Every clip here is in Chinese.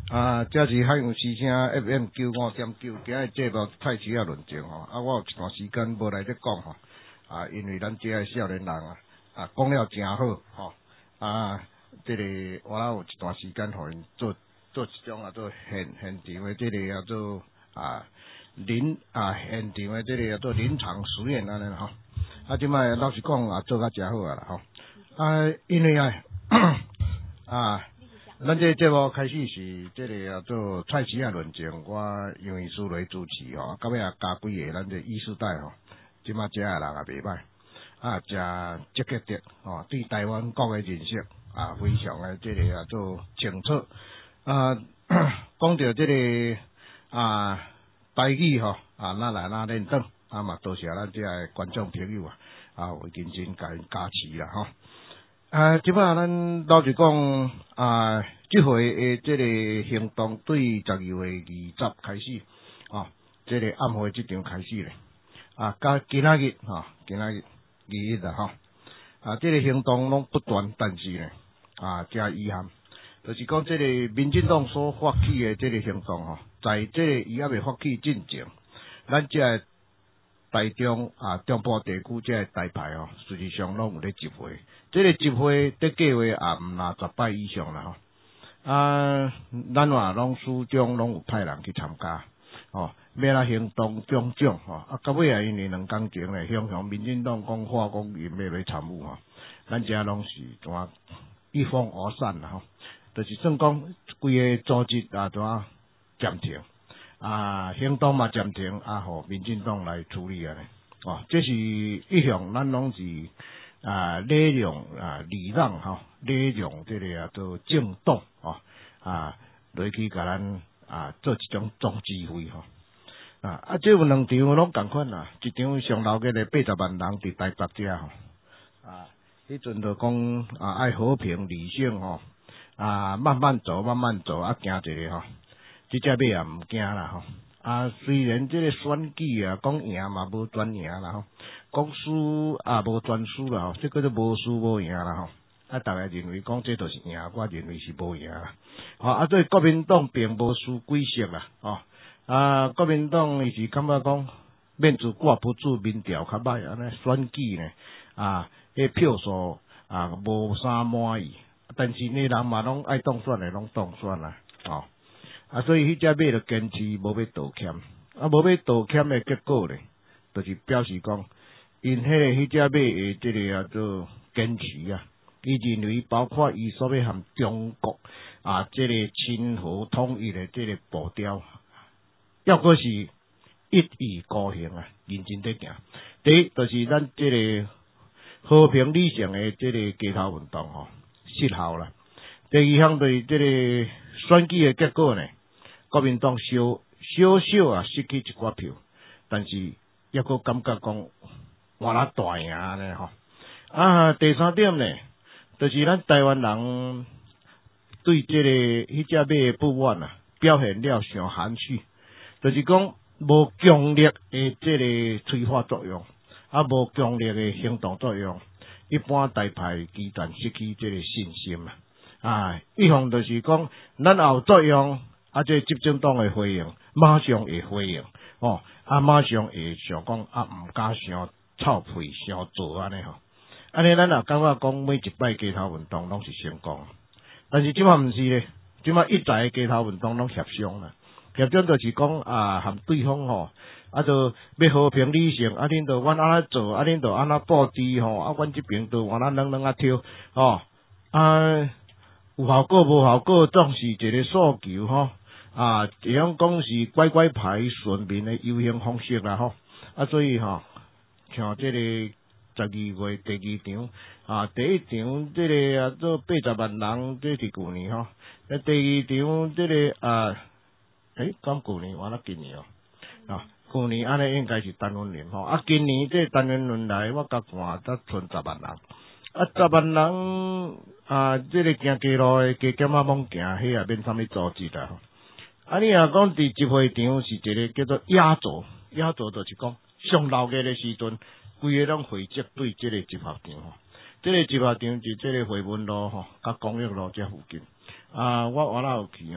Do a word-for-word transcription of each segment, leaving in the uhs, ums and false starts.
啊，这是海洋之声 F M 九五点九，今日节目太极啊论证吼，啊，我有一段时间无来这讲吼，啊，因为咱这个少年人啊，啊，讲了真好吼，啊，这个我有一段时间互因做做一种啊做现现场的这个叫做啊临啊现场的这个叫做临床实验安尼吼，啊，即摆老实讲啊做甲真好啊啦吼，啊，因为啊啊。咱这节目开始是这个叫做蔡奇亚论证，我杨医师来主持吼，到尾也加几个咱这医师代吼，即马遮个人也袂歹，啊，真积极的吼，对台湾国的认识啊，非常的这个叫做清楚。啊，讲到这个啊台语吼，啊哪来哪认得，啊嘛多谢咱这个观众朋友啊，啊有认真甲因加持啦吼。啊，即摆咱老实讲啊，即回诶，即个行动对十二月二十开始，哦，即个暗暝即场开始咧，啊，到今仔日吼，今仔日二一啊吼，啊，即个行动拢不断，但是呢，啊，加遗憾，就是讲即个民进党所发起诶即个行动吼，在即个伊还未发起进前，咱即个台中啊，中部地区即个台派吼，实际上拢有咧集会。这个集会的计划也毋若十摆以上啦吼，啊，咱话拢始终拢有派人去参加，哦，要来行动种种吼，啊，到尾啊，因为两工前咧，向向民进党讲话讲伊要来参与吼，咱遮拢是怎啊一哄而散啦吼，就是算讲规个组织啊怎啊暂停，啊，行动嘛暂停，啊，互民进党来处理啊咧，哦，这是一向咱拢是。啊，礼让啊，礼让吼，礼让这个啊做政党吼啊，来去甲咱啊做一种总指挥吼啊啊，这有两场拢共款啦，一场上头个咧八十万人伫台北遮吼啊，迄阵就讲啊爱和平理性吼啊，慢慢走慢慢走啊，行一个吼，即只马也毋惊啦吼。啊，虽然这个选举啊，讲赢嘛无专赢啦吼，讲输啊无专输啦吼，这叫做无输无赢啦吼。啊，大家认为讲这就是赢，我认为是无赢啦。吼啊，所以国民党并无输几色啦，吼啊，国民党伊是感觉讲面子挂不住，民调较歹安尼选举呢啊，迄票数啊无啥满意，但是呢人嘛拢爱当选的拢当选啦，吼。啊，所以迄只马就坚持无要道歉，啊，无要道歉的结果咧，就是表示讲，因迄个迄只马的即个叫做坚持啊，伊认为包括伊所要含中国啊，即、这个亲和统一的即个步调，要果是一意孤行啊，认真在行。第一，就是咱即个和平理性的即个街头运动吼失效啦。第二项对即个选举的结果呢？国民党小小小啊失去一寡票，但是抑阁感觉讲换啦大赢呢吼。啊，第三点呢，就是咱台湾人对这个迄只马的不满啊，表现了上含蓄，就是讲无强烈的这个催化作用，啊无强烈的行动作用，一般台派基团失去这个信心啊。啊，一方就是讲咱有作用。啊，这执政党的回应，马上会回应，哦，啊，马上会想讲啊，毋敢伤臭屁、伤做安尼吼，安尼咱也感觉讲每一摆街头运动拢是成功，但是即摆毋是咧，即摆一再街头运动拢协商啦，协商就是讲啊，含对方吼，啊，就要和平理性，啊，恁着阮安怎做，啊，恁着安怎布置吼，啊，阮即边着安怎两两啊挑，吼，啊，有效果无效果，总是一个诉求吼。啊，这样讲是乖乖牌顺便的游行方式啦吼，啊，所以吼，像这个十二月第二场啊，第一场这个啊做八十万人，这是旧年吼，啊，第二场这个啊，诶，讲旧年完了今年哦，啊，旧年安尼应该是陈文林吼，啊，今年这陈文林来，我甲看才剩十万人，啊，十万人啊，这个行街路的加减啊猛行，迄也免啥物组织啦吼。啊，你若讲伫集会场是一个叫做压轴，压轴就是讲上闹热的时阵，规个拢汇集对即个集合场吼。即、这个集合场是即个回文路吼，甲公益路这附近。啊，我我哪有去哦？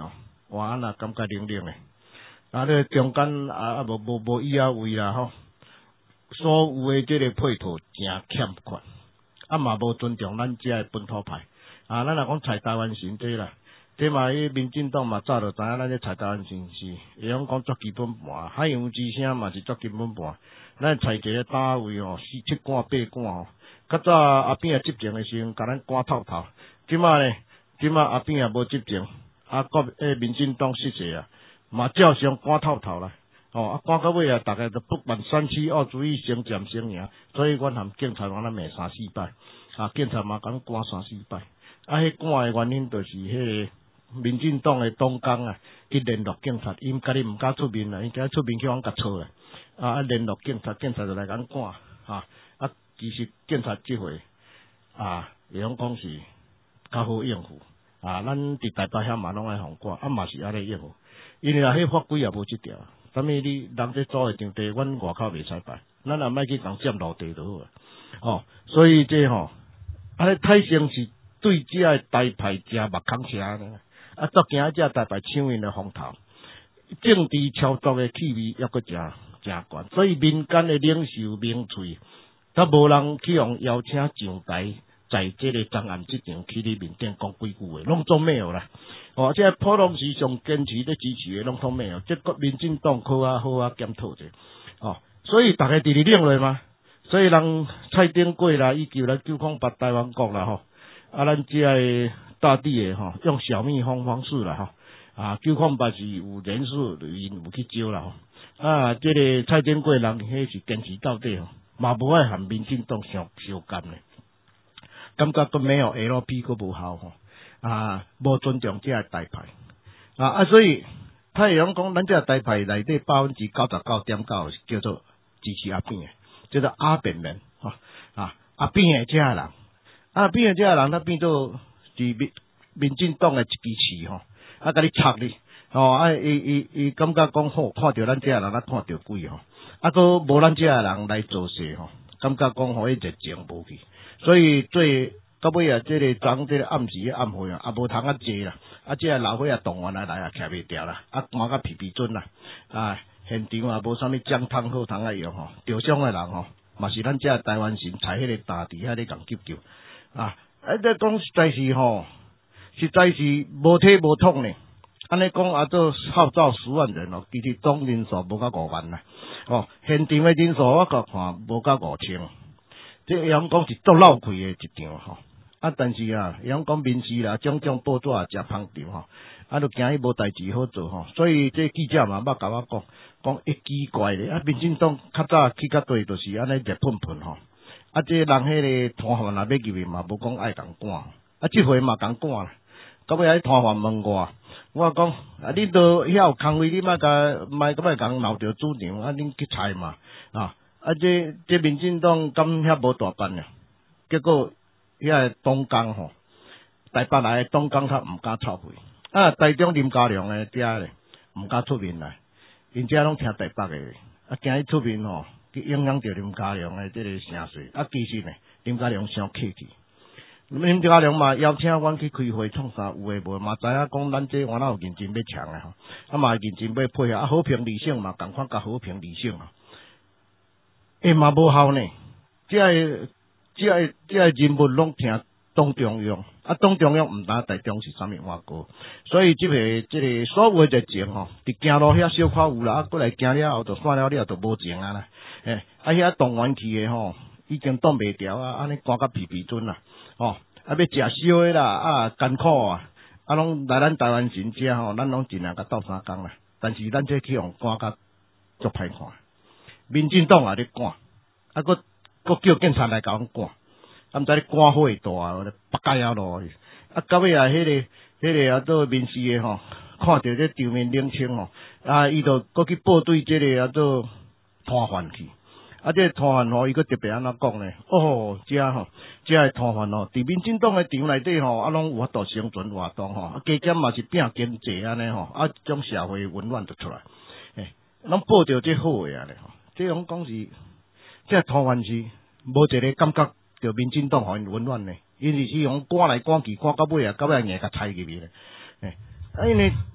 哇，那感觉冷冷诶。啊，咧中间啊啊无无无以后位啦吼，所有诶即个配套真欠缺，啊嘛无尊重咱遮诶本土派。啊，咱若讲采台湾神这啦，这嘛迄民进党嘛早就知影咱这采台湾神是，会用讲足基本盘，海洋之声嘛是足基本盘。咱采一个单位吼，四七罐八罐吼。较早阿扁啊执政诶时阵，甲咱赶透透。即马呢，即马阿扁也无执政，啊国诶民进党失势啊，嘛照常赶透透啦。哦，啊赶到尾啊，逐个都不满选区奥主义先占先赢，所以阮含警察往咱骂三四摆，啊警察嘛讲赶三四摆。啊，迄赶诶原因就是迄个民进党诶党工啊，去联络警察，因家己毋敢出面啦，因家出面去往甲错啦。啊，啊联络警察，警察就来甲赶，啊啊，其实警察即回啊，会用讲是较好应付，啊，咱伫台北遐嘛拢爱互赶，啊嘛是安尼应付，因为啊，迄法规也无即条，啥物你人这租诶场地，阮外口袂使摆，咱也莫去共占路地就好啊。哦，所以这吼，啊，太生是对遮诶台派真目孔车呢，啊，足惊遮台派抢因诶风头，政治操作诶气味抑阁真。真悬，所以民间的领袖名嘴，都无人去用邀请上台，在这个张案这场去里面顶讲几句话，拢总没有啦。哦，这普通时上坚持咧支持的，拢总没有。这个民进党好啊好啊检讨者，哦，所以大家伫咧领落嘛，所以人蔡丁贵啦，以及咱九空八台湾国啦吼，啊，咱这个大地的吼，用小蜜蜂方式啦吼，啊，九空八是有人数因有去招啦吼。啊，这个蔡丁贵人，迄是坚持到底吼，嘛无爱含民进党相相干咧，感觉都没有 L P 个无效吼，啊，无尊重这个台派，啊啊，所以太阳讲咱这个台派内底百分之九十九点九叫做支持阿扁的，叫做阿扁人吼，啊阿扁的这个人，阿扁的这个人，他变做是民民进党的一支持吼，啊，甲你插你。哦，啊，伊伊伊感觉讲好，看到咱这人，咱看到鬼吼，啊，个无咱这人来做事吼，感觉讲互伊热情无去，所以最到尾啊，这个昨这个暗时暗会啊，啊无通啊坐啦，啊，这个老伙啊动员来来啊，徛袂掉啦，啊，赶甲皮皮准啦，啊，现场啊无啥物姜汤好通啊用吼，受伤的人吼，嘛是咱这台湾神踩迄个大地遐咧共急救，啊，啊，这讲实在是吼，实在是无体无统呢。安尼讲啊，做号召十万人哦，其实总人数无到五万啦。哦，现场的人数我甲看无到五千，这样讲是足闹开的一场吼。啊，但是啊，样讲民事啦，种种报纸也真捧场吼。啊，就惊伊无代志好做吼，所以这记者嘛捌甲我讲，讲一奇怪咧，啊，民进党较早去较对，就是安尼热喷喷吼。啊，这人迄个摊贩若要入去嘛，无讲爱共赶，啊，即回嘛共赶啦。到尾迄摊贩问我。我讲啊，你都遐有空位，你莫甲莫甲莫讲闹着主场，啊，恁去猜嘛啊！啊，这这民进党敢遐无大办呀？结果遐党工吼，台北来党工较毋敢插会，啊，台中林佳良诶遮咧毋敢出面来，因遮拢听台北诶，啊，惊伊出面吼，去影响着林佳良诶即个声势，啊，其实呢，林佳良伤客气。林佳良嘛邀请阮去开会创啥有诶无嘛知影讲咱这原来有认真要强诶吼，啊嘛认真要配合啊和平理性嘛，共款甲和平理性啊，诶嘛无效呢，即个即个即个人物拢听党中央，啊党中央毋知台中是啥物话过，所以即个即个所有诶热情吼，伫行路遐小可有啦，啊过来行了后就算了了就无情啊啦，诶啊遐动员去诶吼。已经挡袂牢啊！安尼赶甲皮皮准啦，哦，啊要食烧诶啦，啊艰苦啊，啊拢来咱台湾神遮吼，咱拢尽量甲斗相共啦。但是咱这去用赶甲足歹看，民进党也咧赶，啊佫佫叫警察来甲阮赶，啊毋知咧赶火大啊，北街啊路，啊到尾啊，迄个迄个啊做民事诶吼，看到这场面冷清吼，啊伊就佫去报对这个啊做摊贩去。啊，这摊贩吼，伊个特别安怎讲呢？哦，遮吼，遮个摊贩吼，伫民进党诶场内底吼，啊，拢有法度生存活动吼，啊，加减嘛是拼经济安尼吼，啊，种社会温暖就出来，诶，拢报着这好诶啊咧吼，这种讲是，这摊贩是无一个感觉着民进党互因温暖呢，因为是用赶来赶去，赶到尾啊，到尾硬甲踩入去咧，诶，啊，因为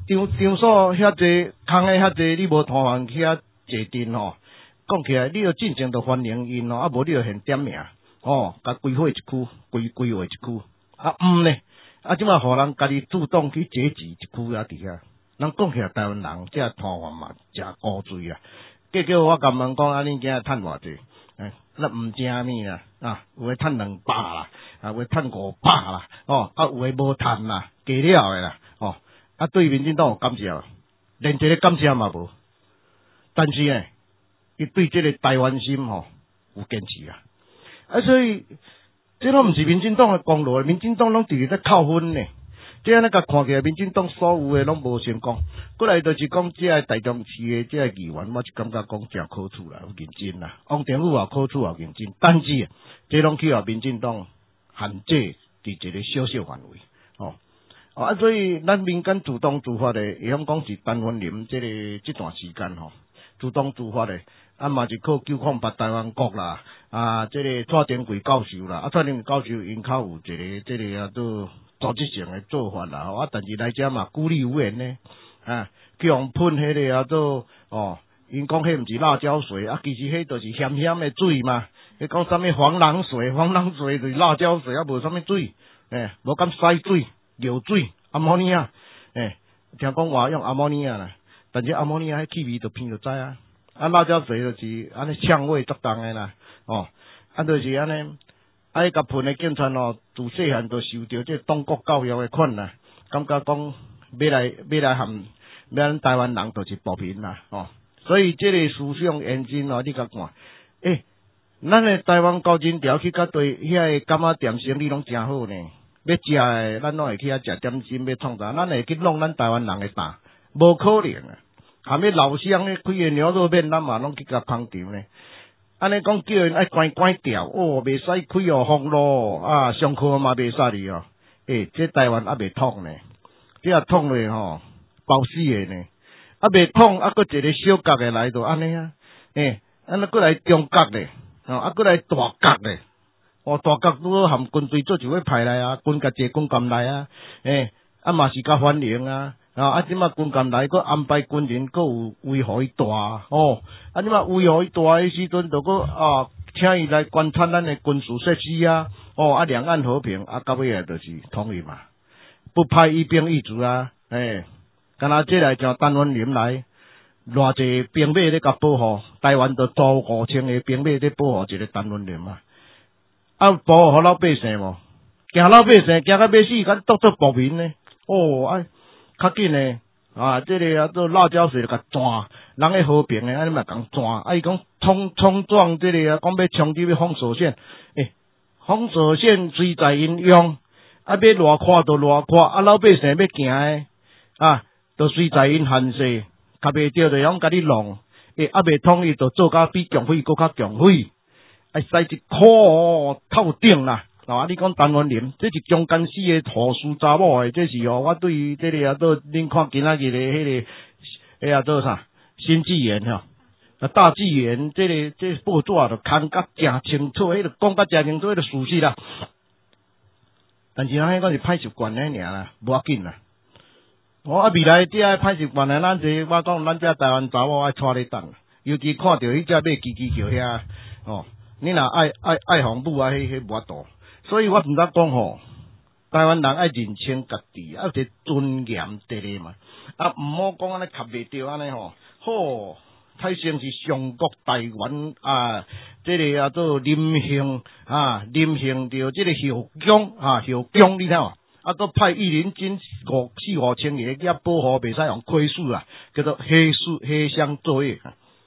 场场所遐济空诶，遐济你无摊贩去遐坐镇吼，讲起来你要进前就欢迎因咯，啊无你就现点名哦，甲规划一区，规规划一区，啊毋呢，啊即摆互人家己主动去节制一区啊伫遐，咱讲起来台湾人这摊贩嘛真古锥啊，结果我甲问讲安尼今日趁偌济，诶，咱毋正面啦，啊有诶趁两百啦，啊有诶趁五百啦，哦啊有诶无趁啦，加了诶啦，哦。啊，对民进党有感谢啊，连一个感谢嘛无。但是呢，伊对这个台湾心吼、哦、有坚持啊。啊，所以这拢毋是民进党的功劳，民进党拢直直在扣分呢。这安尼甲看起来，民进党所有的拢无成功。过来就是讲，这个台中市的这个议员，我就感觉讲真可取啦，有认真啦。王定宇也可取也认真，但是这拢去互民进党限制伫一个小小范围哦。啊，所以咱民间主动自发的，会晓讲是陈文林这个这段时间吼，主动自发的，啊嘛是靠九矿八台湾国啦，啊，这个蔡天贵教授啦，啊，蔡天贵教授因较有一个这个啊，做组织性的做法啦，啊，但是来遮嘛孤立无援呢，啊，去用喷迄个啊做哦，因讲迄毋是辣椒水，啊，其实迄就是咸咸的水嘛，迄讲啥物防狼水，防狼水就是辣椒水，啊，无啥物水，诶，无敢洗水。尿水阿摩尼亚，诶、欸，听讲话用阿摩尼亚啦，但是阿摩尼亚迄气味就闻就知啊。啊，辣椒水就是安尼呛味足重诶啦，哦，啊，就是安尼，啊，迄甲喷诶警察哦，自细汉就受着这党国教育诶款啦，感觉讲要来要来含咱台湾人就是步平啦，哦，所以这个思想严谨哦，你甲看，诶、欸，咱诶台湾高金条去甲对遐个柑仔店生意拢真好呢。要食诶，咱拢会去遐食点心，要创啥？咱会去弄咱台湾人诶胆，无可能啊！含迄老乡咧开诶牛肉面，咱嘛拢去甲捧场呢。安尼讲叫因爱关关掉，哦，袂使开哦封咯，啊，上课嘛袂使哩哦。诶、欸，这台湾还袂通呢，这啊通咧吼，包死诶呢。啊袂通，啊，搁一个小角诶来就安尼啊，诶、欸，安尼搁来中角咧，哦，啊，搁来大角咧。哦，大角都含军队做就要派来啊，军甲坐军舰来啊，诶、欸，啊嘛是甲欢迎啊，啊，啊即马军舰来，佮安排军人，佮有威互伊大，哦，啊即马威互伊大诶时阵，就佮啊，请伊来观察咱诶军事设施啊，哦，啊两岸和平，啊到尾啊就是统一嘛，不派一兵一卒啊，诶、欸，敢若即来像陈文林来，偌济兵马咧甲保护，台湾就租五千个兵马咧保护一个陈文林啊。啊，保护老百姓无，惊老百姓惊到要死，敢当作暴民呢？哦，啊，较紧呢，啊，这个啊做辣椒水就甲抓，人诶和平诶，安尼嘛共抓，啊，伊讲冲冲撞这个啊，讲要冲击要封锁线，诶、欸，封锁线随在因用，啊，要偌宽就偌宽，啊，老百姓要行诶，啊，就随在因限制，较袂着就用甲你弄，诶、欸，啊，袂统伊就做甲比强匪搁较强匪。哎，使一箍透顶啦！啊，你讲陈文林，这是中间死的土司查某诶，这是哦，我对于这个啊，都恁看今仔日的迄、那个，哎呀，做啥？新纪元吼，啊，大纪元，这个这个、报纸就看甲真清楚，迄个讲甲真清楚，迄个事实啦。但是咱迄个是歹习惯诶尔啦，无要紧啦。我啊，未来这个歹习惯诶，咱这我讲咱这台湾查某爱带咧等，尤其看到迄只马叽叽叫遐哦。你若爱爱爱红母啊，迄迄无法度，所以我毋知讲吼，台湾人爱认清家己，啊，有一个尊严伫咧嘛，啊，毋好讲安尼吸袂着安尼吼，好，太先是上国台湾啊，这个啊做林姓啊，林姓着这个校长啊，校长你睇嘛，啊，都派一林军五四五千个遐保护，袂使用亏数啊，叫做黑数黑箱作业。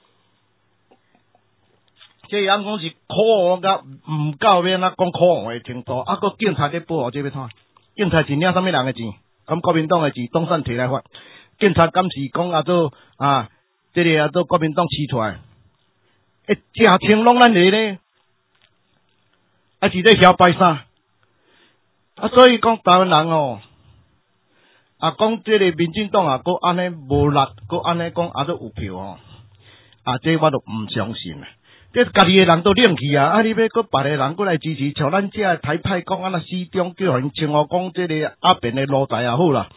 这样讲是可恶甲毋够免啊讲可恶诶程度，啊个警察咧保护这要怎？警察是领啥物人诶钱？咁国民党诶钱当选摕来发？警察敢是讲啊做啊，这个啊做国民党饲出来？诶，正清拢咱嚟咧，啊是咧晓摆啥？啊所以讲台湾人哦，啊讲这个民进党啊，佮安尼无力，佮安尼讲啊都有票哦，啊这我都毋相信啊。这家己诶人都冷去啊！啊，你要搁别个人过来支持，像咱这台派讲啊，那始终叫人称呼讲这个阿扁诶路财也好啦，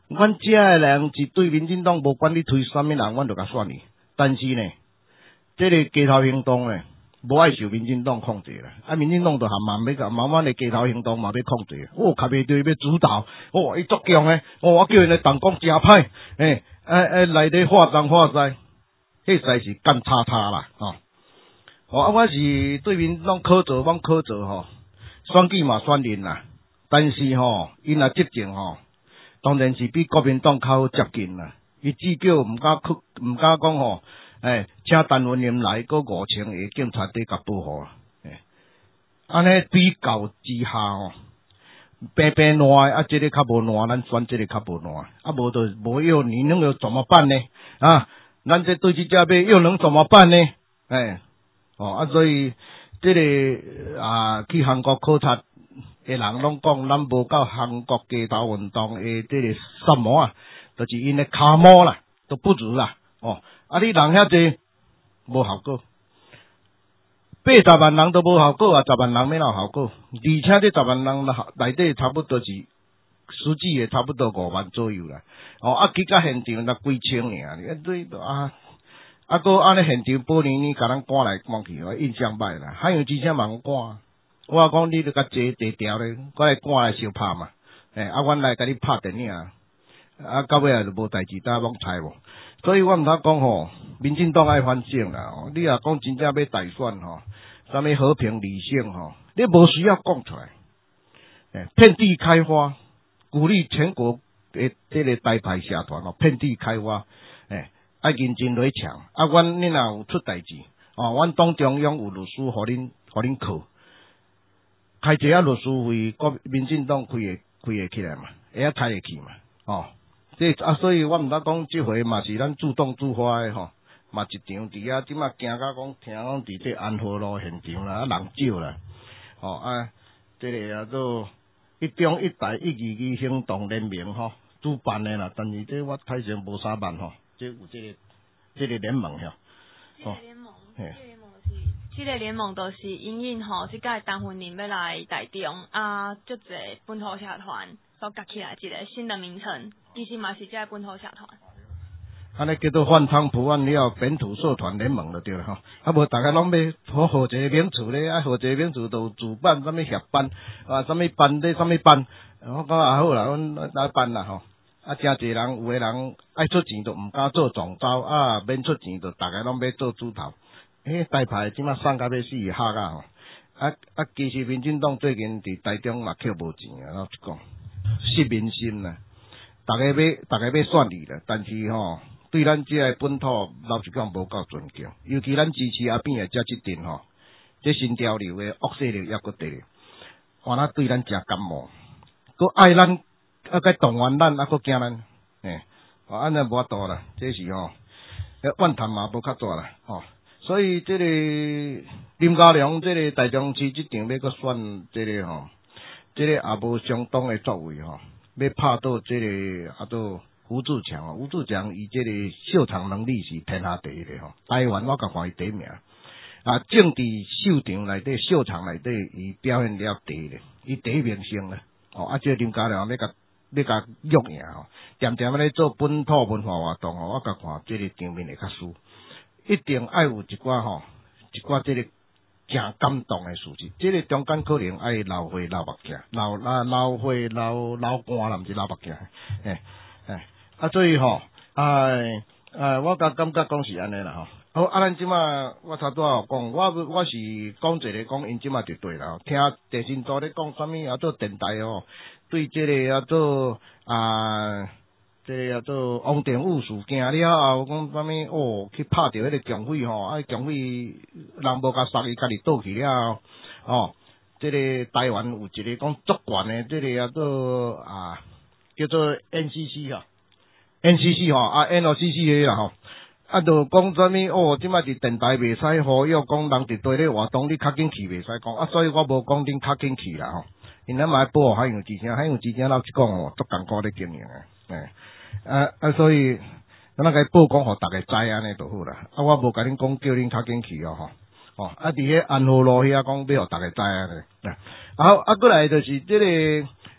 阮遮诶人是对民进党无管你推啥物人，阮就甲选你。但是呢，这个街头行动呢，无爱受民进党控制啦。啊，民进党就含慢要甲慢慢的街头行动嘛要控制。哦，卡袂对要主导，哦，伊足强诶，哦，我叫因来动讲真歹，诶，诶诶，内底化妆化哉，迄实是干叉叉啦，吼。哦，啊，我是对民进党可做，阮可做吼，选举嘛选赢啦。但是吼，因若执政吼。当然是比国民党较好接近啦。伊至少毋敢去，毋敢讲吼，诶，请陈文林来个五千个警察伫甲保护啦。诶，安尼比较之下吼，平平烂啊，这个较无烂，咱选这个较无烂，啊无就无要你能够怎么办呢？啊，咱这对这家边又能怎么办呢？诶，哦啊，所以这个啊去韩国考察。诶，人拢讲咱无到韩国街头运动诶，这个什么啊，就是因诶骹毛啦，都不如啦。哦，啊，你人遐济无效果，八十万人都无效果啊，十万人要哪有效果？而且这十万人内底差不多是实际诶，差不多五万左右啦。哦，啊，去到现场才几千尔，你对啊，啊，个安尼现场半年你甲咱赶来赶去，我印象歹啦，还有几千万赶。我讲你著甲坐地条咧，我来赶来相拍嘛，诶、欸，啊，阮来甲你拍电影，啊，到尾也就无代志，大家拢猜无。所以我毋通讲吼，民进党爱反省啦，你若讲真正要大选吼，啥物和平理性吼，你无需要讲出来，诶、欸，遍地开花，鼓励全国诶，这个台派社团吼，遍地开花，诶、欸，爱认真来抢，啊，阮你若有出代志，哦，阮党中央有律师互恁，互恁靠。开一下律师费，国民进党开会开会起来嘛，会晓开会去嘛，哦，这啊，所以我毋知讲即回嘛是咱自动自发诶吼，嘛一场伫遐即马行甲讲听讲伫这安和路现场啦，啊人少啦，哦啊，这个啊做一中一台一二二行动联盟吼主办诶啦，但是这我睇上无啥万吼，这有这个这个联盟吼， 哦，联盟，嘿。这个联盟都是因应吼，即个陈文林要来台中啊，足侪本土社团所夹起来一个新的名称，其实嘛是即个本土社团。 安尼叫做换汤不换药，本土社团联盟就对了吼。啊，无大家拢要好好一个名词咧，啊，好一个名词就主办什么协办啊，什么班咧，什么班，我讲也好啦，阮来办啦吼。啊，真侪人有诶人爱出钱，就毋敢做总招啊，免出钱，就大家拢要做主头。迄台派即马送到要死吓啊吼！啊啊，其实民进党最近伫台中嘛捡无钱啊，老实讲，失民心啦。大家要大家要选你啦，但是吼，对咱即个本土老实讲无够尊敬，尤其咱支持阿扁诶遮即阵吼，这新潮流诶恶势力抑搁伫咧，换咱对咱诚感冒，佮爱咱啊，佮动员咱啊，佮惊咱，诶，哦，安尼无法度啦，这是吼，诶，怨叹嘛无较大啦，吼。所以这个林佳良这个台中市这场要搁选这个吼，这个也无相当的作为吼，要拍到这个啊都吴志强啊，吴志强伊这个秀场能力是天下第一的吼，台湾我甲看伊第一名啊，政治秀场内底秀场内底伊表现了第一的，伊第一明星咧，哦啊，这个林佳良要甲要甲约赢吼，渐渐咧做本土文化活动吼，我甲看这个场面会较输。一定爱有一寡吼，一寡这个诚感动的事情。这个中间可能爱流血流目镜，流流流血流流汗啦，毋是流目镜。诶诶，啊，所以吼，哎哎，我感感觉讲是安尼啦吼。好，啊，咱即马我差不多有讲，我我是讲一个讲因即马就对啦。听电信组咧讲啥物啊做电台哦，对这个啊做啊。这个叫做王定武事件了后，讲啥物哦，去拍着迄个强匪吼，啊强匪人无甲杀伊，家己倒去了哦。这个台湾有一个讲足悬的，这个叫做啊叫做 N C C 哈 ，N C C 吼啊 N O C C 的啦吼，啊就讲啥物哦，即摆伫电台袂使呼吁讲人伫地咧活动，你较紧去袂使讲啊，所以我无讲恁较紧去啦吼，因咱嘛保护海洋之声，海洋之声老实讲哦，足艰苦咧经营诶，诶。啊啊，所以咱个报讲，互大家知安尼就好啦。啊，我无甲恁讲叫恁较紧去哦，吼哦。啊，伫迄安和路遐讲，要互大家知安尼。好，啊，过来就是即、這個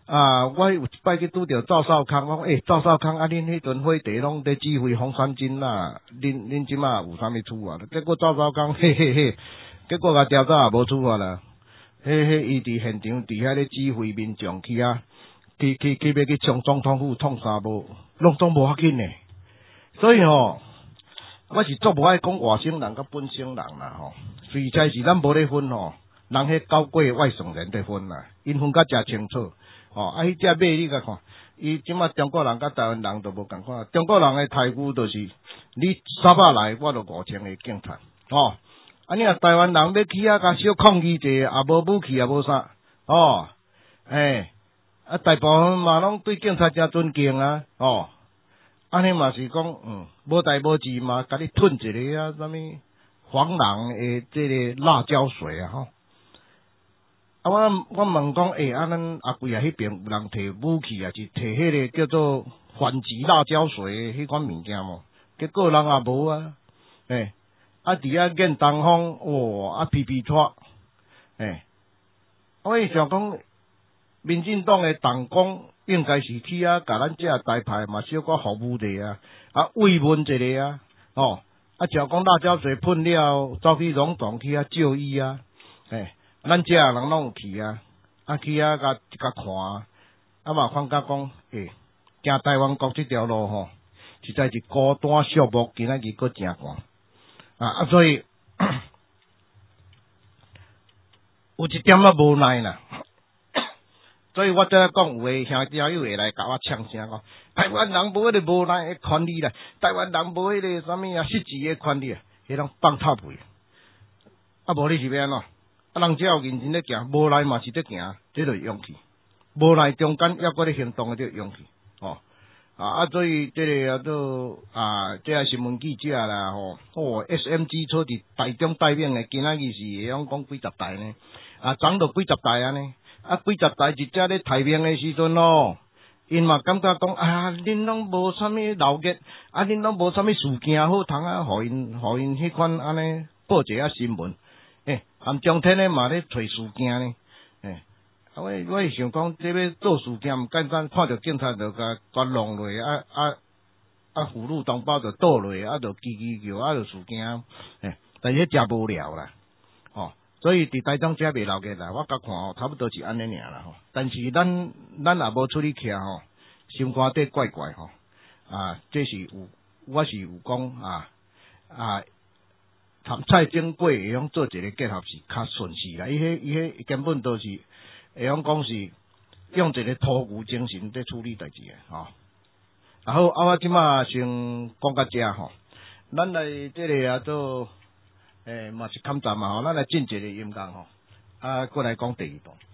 啊，我有一摆去拄着赵少康，我讲诶，赵少康啊，恁迄阵会地拢在指挥红三军啦，恁恁即马有啥物处啊？结果赵少康嘿嘿嘿，结果甲调走也无处啊啦，嘿嘿，伊伫现场伫遐咧指挥民众去啊，去去去要去冲总统府创啥无，拢总无法紧呢。所以吼，我是足无爱讲外省人甲本省人啦吼，实在是咱无咧分吼，人迄高贵外省人在分啦，因分甲诚清楚。哦，啊，迄只马你甲看，伊即马中国人甲台湾人都无共款。中国人诶待遇就是，你三百来，我就五千个警察。哦，啊，你若台湾人要去啊，甲小抗议者，也无武器也无啥。哦，诶，啊，大部分嘛拢对警察诚尊敬啊。哦，安尼嘛是讲，嗯，无代无志嘛，甲你吞一个啊，啥物黄狼诶，这个辣椒水啊，吼。啊，我我问讲，诶、欸，啊，咱阿贵啊，迄边有人摕武器啊，是摕迄个叫做反击辣椒水迄款物件无？结果人也无啊，诶、欸，啊，伫遐见东方，哇，啊，皮皮拖，诶、欸，我是想讲，民进党诶党工应该是去啊，甲咱这台派嘛小可服务者啊，啊，慰问一下啊，哦，啊，像讲辣椒水喷了，走去龙洞去啊就医啊，诶、欸。咱遮人拢有去啊，啊去啊，甲甲看啊，啊嘛感觉讲，诶、欸，行台湾国这条路吼，实在是孤单寂寞，今仔日搁诚寒啊，啊所以有一点仔无奈啦，所以我才讲有诶兄弟友会来甲我呛声讲，台湾人无迄个无奈诶权利啦，台湾人无迄个啥物啊失志诶权利啊，迄种放臭屁，啊无你是要安怎？啊，人只要认真咧行，无来嘛是咧行，这就是勇气。无来中间要搁咧行动诶，就勇气。哦，啊啊，所以这个啊都啊，这个新闻记者啦，吼、哦，哦 ，S M G 坐伫台中待命诶，今仔日是会晓讲几十台呢？啊，涨到几十台安尼，啊，几十台一只咧待命诶时阵咯，因嘛感觉讲啊，恁拢无啥物闹热，啊，恁拢无啥物事件好通啊，互因互因迄款安尼报一下新闻。诶，含中天咧嘛咧找事件呢，诶，啊我我是想讲，这要做事件毋简单，看着警察就甲甲弄落，啊啊啊俘虏同胞就倒落，啊就叽叽叫，啊就事件，诶，但是真无聊啦，哦，所以伫台中遮袂闹热啦，我甲看吼，差不多是安尼尔啦吼，但是咱咱也无出去徛吼，心肝底怪怪吼，啊，这是有，我是有讲啊啊。谈蔡经贵会用做一个结合是较顺势啦，伊迄伊迄根本都是会用讲是用一个托孤精神在处理代志诶，吼、哦。然后啊，我即马先讲到遮吼，咱来这个啊做诶嘛是勘站嘛吼，咱来进一个音乐吼，啊过来讲第二段。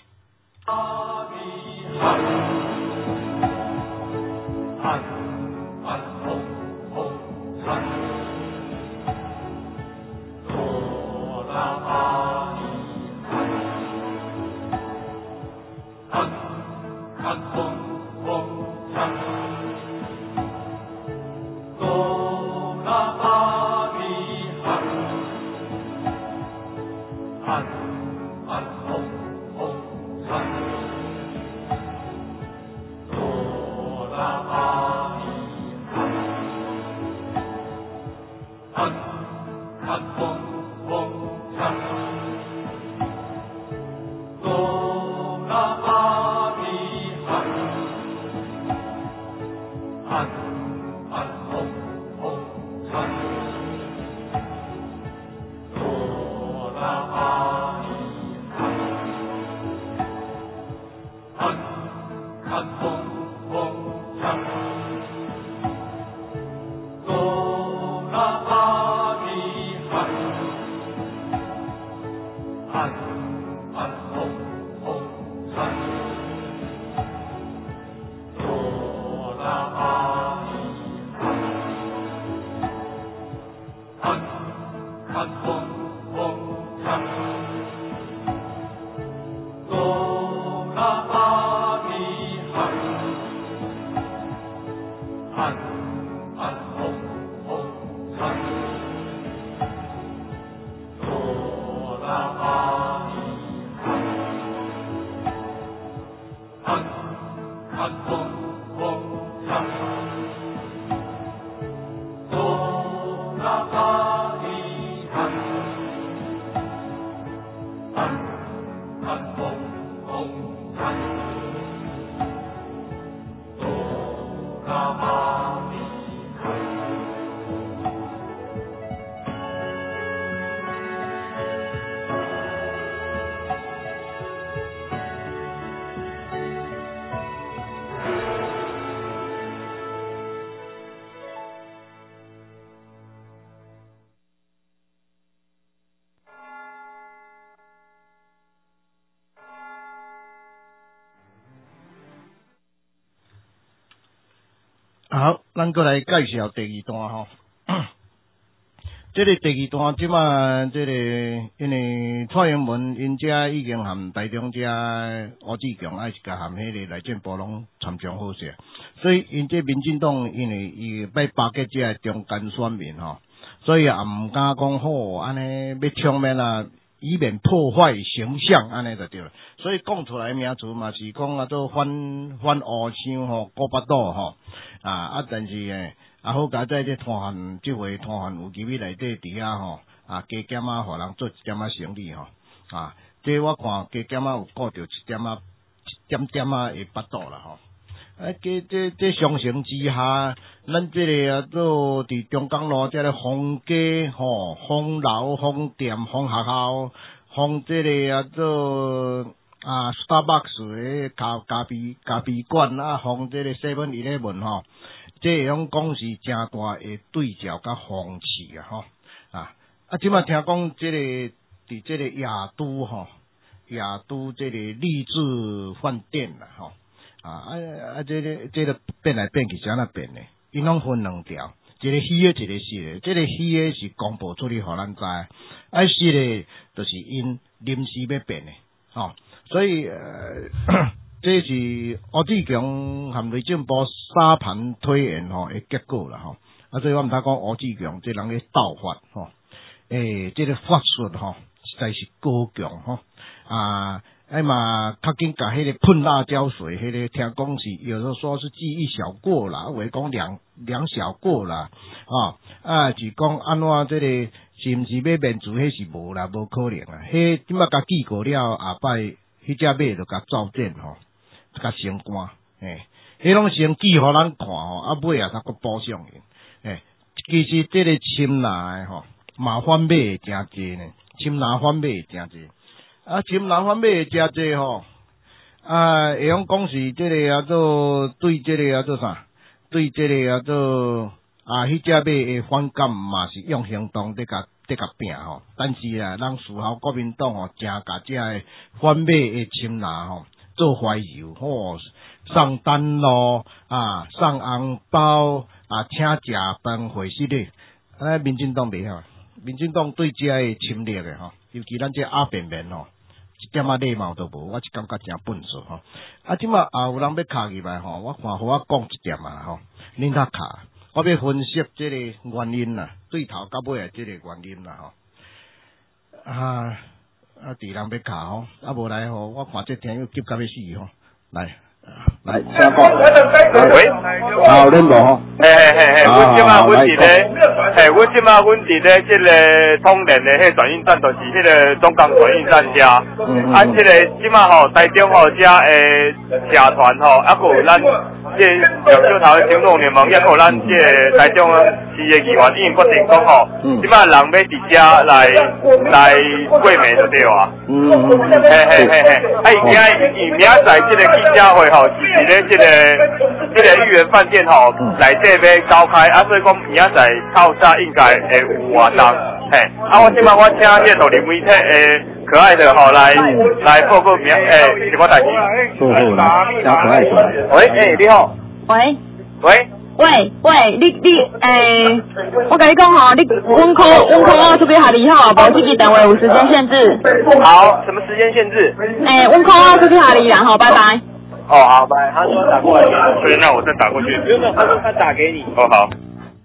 好，咱过来介绍第二段吼。这个第二段即马这个因为蔡英文因遮已经含台中遮吴志强还是甲含迄个赖建波拢参详好势，所以因这民进党因为伊要巴结遮中间选民吼，所以也毋敢讲好安尼要冲咩啦，以免破坏形象安尼就对了。所以讲出来名词嘛是讲啊做反反乌箱吼，古巴肚吼啊啊，但是诶。啊，好佳在这摊贩，即回摊贩有机会内底伫遐吼，啊加减啊，互人做一点仔生意吼，啊，这我看加减啊有顾着一点仔一点点仔的巴肚啦吼。啊，这这这相形之下，咱这个啊做伫中港路这个丰家吼、丰楼、丰店、丰学校、丰这个啊做啊 Starbucks 诶咖咖啡咖啡馆啊，丰这个 seven eleven 吼。这种讲是真大的对照甲风气啊吼啊啊！即马听讲这个伫这个亚都吼，亚都这个励志饭店啦吼啊啊啊！这个这个变来变去是安那变的？因拢分两条，一个虚的，一个实的。这个虚的是公布出去互咱知，啊实的就是因临时要变的吼，所以呃。这是吴志强和雷政部沙盘推演吼的结果啦吼，啊，所以我毋通讲吴志强这人咧斗法吼，诶，这个法术吼实在是高强吼，啊，哎嘛，较紧甲迄个喷辣椒水，迄个听讲是有的说是记一小过啦，有诶讲两两小过啦，啊，啊，是讲安怎这个是毋是要免罪，迄是无啦，无可能啊，迄即马甲记过了，下摆迄只马就甲造证吼。甲升官，诶，迄拢先记互咱看吼，啊尾啊，他佫补上去，诶，其实这个侵拿诶吼，麻烦买诶真济呢，侵拿反买诶真济，啊，侵拿反买诶真济吼，啊，会用讲是这个啊做对这个啊做啥，对这个啊做啊，迄只马诶反感嘛是用行动伫甲伫甲拼吼，但是啊，咱事后国民党吼，真甲这个反买诶侵拿吼。做怀柔吼，上单咯啊，上红包啊，请食饭会食咧，啊，民进党袂晓，民进党对这个侵略的吼，尤其咱这阿扁扁吼，一点仔礼貌都无，我是感觉真笨拙吼。啊，即马啊有人要卡入来吼，我看互我讲一点啊吼，恁较卡，我要分析这个原因啦，对头到尾啊，这个原因啦吼啊。啊，敌人要卡吼，啊无来吼，我看这天又急到要死吼，来，来，请讲。 喂， 好，恁无吼？ 嘿嘿嘿嘿，阮即马阮伫咧，嘿，阮即马阮伫咧即个通联的迄转运站，就是迄个中港转运站遮。啊，即个即马吼，台中吼遮诶社团吼，啊，佮有咱即两小头的行动联盟，也佮有咱即个台中市的议员已经决定讲吼，即马人要伫遮来来过暝就对啊。嗯，嘿嘿嘿嘿，啊，伊今伊明仔载即个记者会吼，是伫咧即个即个豫园饭店吼内底要召开，啊，所以讲明仔载透早应该会有活动，嘿，啊，我即摆我请这个独立媒体诶可爱的吼来来报告明诶什么代志？ 报告啦，真可爱的。 喂，诶，你好。 喂。 喂。 喂喂，你你诶，我跟你讲吼，你阮可阮可我出去下你好，无这个电话有时间限制。 好，什么时间限制？ 诶，阮可我出去下你然后拜拜。 哦，好，拜。他说打过来给你，所以那我再打过去。没有没有，他说他打给你。哦，好。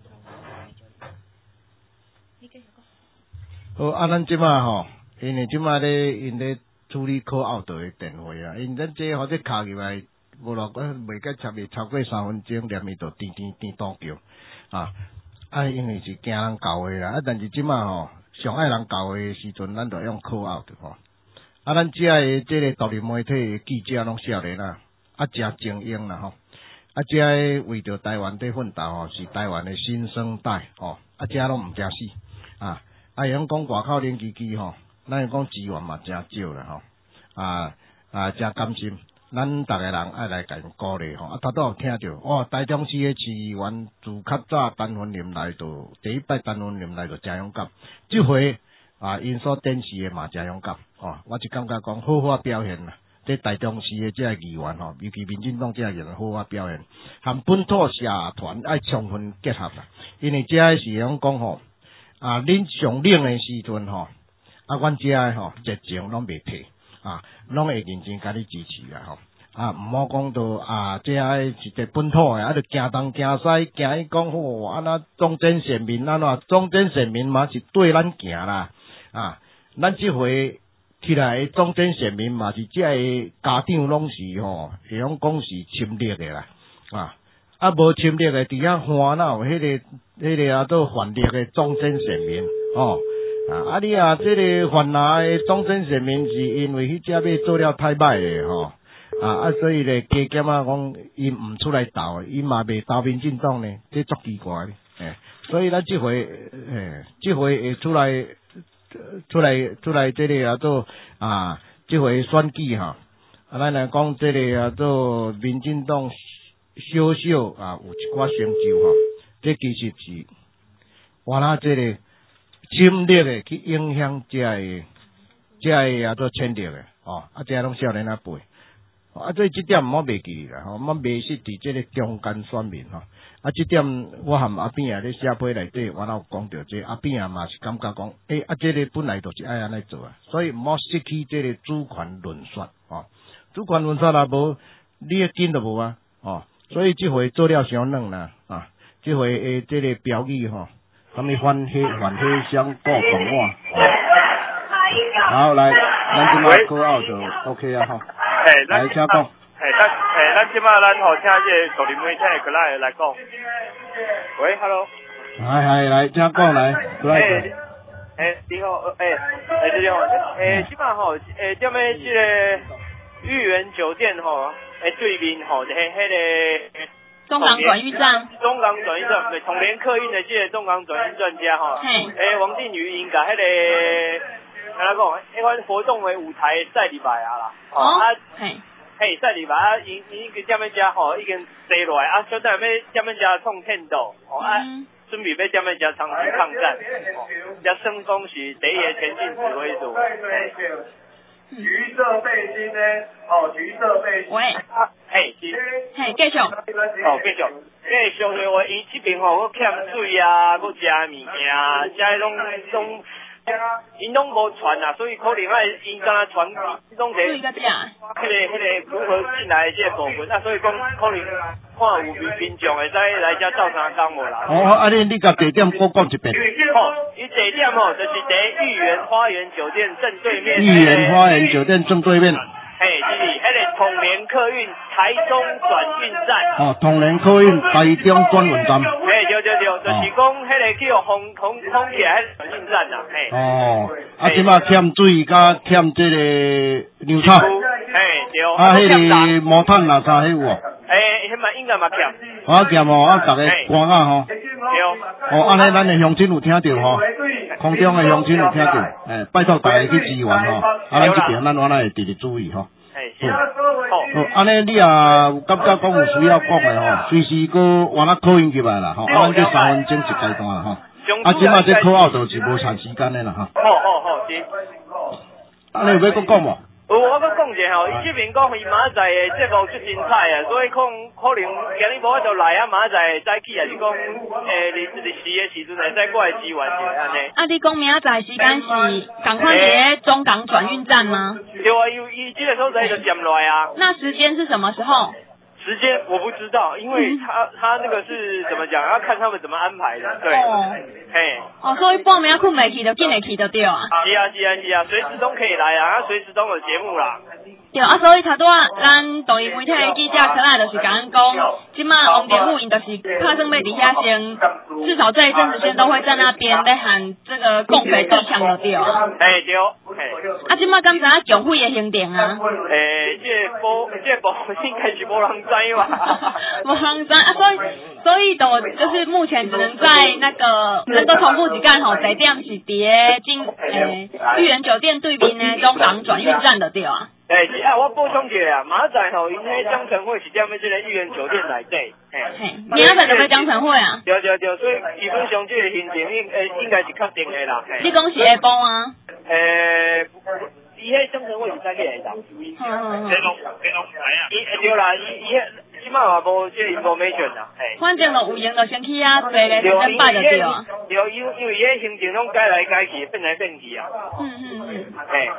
好，啊，咱即马吼，因为即马咧因咧处理call out的电话啊，因咱这或者卡入来。无咯，我袂甲插袂超过三分钟，连伊就叮叮叮当叫啊！ 啊，因为是惊人教的啦，啊，但是即马吼，上爱人教的时阵，咱就用 call out 吼。啊，咱遮的即个独立媒体记者拢少年啦，啊，真精英啦吼。啊，遮的为着台湾在奋斗吼，是台湾的新生代吼。啊，遮拢毋惊死啊！啊，用讲外口连机机吼，咱讲资源嘛真少啦吼。啊啊，真甘心。咱逐个人爱来甲因鼓励吼，啊，头拄有听着，哦，台中市的市议员自较早陈文林来到，第一摆陈文林来到真勇敢，即回啊，因所展示的嘛真勇敢，哦，我就感觉讲好好表现啦。这台中市的这个议员吼，尤其民进党这个人好好表现，和本土社团爱充分结合啦，因为这是讲讲吼，啊，恁上冷的时阵吼，啊，阮这个吼热情拢袂退。啊，拢会认真甲你支持啦吼，啊，毋好讲到啊，这是一个本土诶，啊，着行东行西，行伊讲吼，安那忠贞选民安怎，忠贞选民嘛是对咱行啦，啊，咱即回起来忠贞选民嘛是这个家长拢是吼，会用讲是侵略诶啦，啊，啊无侵略诶，伫遐欢哪有迄个迄个啊，做反掠诶忠贞选民哦。啊！啊，你啊，这个犯下的忠贞选民是因为迄只要做了太歹的吼，啊啊，所以咧加减啊讲，伊毋出来斗，伊嘛袂斗民进党呢，这足奇怪的，诶，所以咱即回，诶，即回会出来，出来出来这个啊做啊，即回选举哈，啊，咱来讲这个啊做民进党小小啊有一寡成就哈，这其实是，完啦这个。侵略的去影响这个这个啊做侵略的哦，啊这拢少年啊背，啊所以这点毋好袂记啦，吼，毋好迷失伫这个中间选民吼，啊这点我和阿扁啊咧写批内底，我有讲到这阿扁啊嘛是感觉讲，诶、欸、啊这个本来就是爱安尼做啊，所以毋好失去这个主权论说哦，主权论说啊无你诶紧都无啊，哦，所以这回做了伤软啦啊，这回诶这个标语吼。什么欢喜欢喜相过同我，好来，咱即马call out就 OK 啊吼。 嘿， 来请讲。 嘿，咱嘿，咱即马咱吼请这独立媒体的过来来讲。喂 ，Hello。 来来来，请讲来，过来。 诶，诶，你好，诶，诶，你好，诶，即马吼，诶，踮咧即个豫园酒店吼，诶对面吼，迄迄个。 中港转运站， 中港转运站，对，统联客运的这个中港转运专家哈，诶，王定宇因甲迄个，安怎讲？迄款活动的舞台在礼拜啊啦， 哦，啊，嘿， 嘿，在礼拜啊，因因个踮咧遮吼，已经坐落来啊，小等下要踮咧遮创天道，哦啊，准备要踮咧遮长期抗战，哦，也升公是第一个前进指挥组。 橘色背心呢？哦，橘色背心。 喂。 啊，嘿，是。 嘿，继续。 哦，继续。继续的话，伊这边吼，我欠水啊，搁食物件，遮拢拢，因拢无传啊，所以可能爱因敢若传，拢在。 水个食。 迄个迄个如何进来这部分啊，所以讲可能看有民民众会使来遮照相工无啦。 哦，啊你你甲地点各讲一遍。 哦，伊地点吼，就是在豫园花园酒店正对面。 豫园花园酒店正对面。 嘿，是迄个统联客运台中转运站。 哦，统联客运台中转运站。 嘿，对对对，就是讲迄个叫封封封起来转运站啦，嘿。 哦，啊，即马欠水甲欠这个牛草。 嘿，对。 啊，迄个毛毯垃圾迄有哦。 诶，迄嘛应该嘛欠。 我欠哦，啊，逐个赶啊吼。 对。 哦，安尼咱的乡亲有听到吼，空中的乡亲有听到，诶，拜托大家去支援吼，啊，咱这边咱安尼会直直注意吼。 嘿，好。 安尼你也有感觉讲有需要讲的吼，随时搁换啊 call 进来啦吼，啊，咱这三分钟一阶段啦吼，啊，即马这 call out 就是无长时间的啦吼。 好好好，是。 啊，你有要搁讲无？ 有，我搁讲者吼，伊这边讲伊明仔载的节目出精彩啊，所以可可能今日无法度来啊，明仔载早起啊是讲诶，日日时的时阵会使过来支援是安尼。 啊，你讲明仔载时间是赶快伫中港转运站吗？ 对啊，伊伊这个所在就站落来啊。 那时间是什么时候？ 时间我不知道，因为他他那个是怎么讲，要看他们怎么安排的。对，哦，嘿， 哦，所以半暝啊困袂去，就紧会去就对啊。 是啊是啊是啊，随时都可以来啊，啊随时都有节目啦。 对啊，所以头拄啊，咱抖音媒体的记者可能就是甲咱讲，即马王天富因就是打算要伫遐先，至少这一阵子先都会在那边在喊这个共匪地抢就对啊。 哎对，哎。 啊，即马敢知影共匪的行程啊？ 诶，这无这无应该是无人知吧？ 无人知啊，所以所以都就是目前只能在那个能够重复一间吼，地点是伫金诶豫园酒店对面的中港转运站就对啊。 诶，是啊，我补充一下啊，明仔吼，因迄江城会是踮咧即个豫园酒店内底， 嘿，明仔就要江城会啊？ 对对对，所以基本上即个行程应诶应该是确定的啦。 你讲是下晡啊？ 诶，伊迄江城会是早起来的。嗯嗯嗯。这种这种来啊？伊对啦，伊伊迄即马嘛无即个 information 啦。 反正就有闲就先去啊，坐个时间摆就对啊。 对，因因为伊迄行程拢改来改去，变来变去啊。 嗯嗯嗯。 嘿。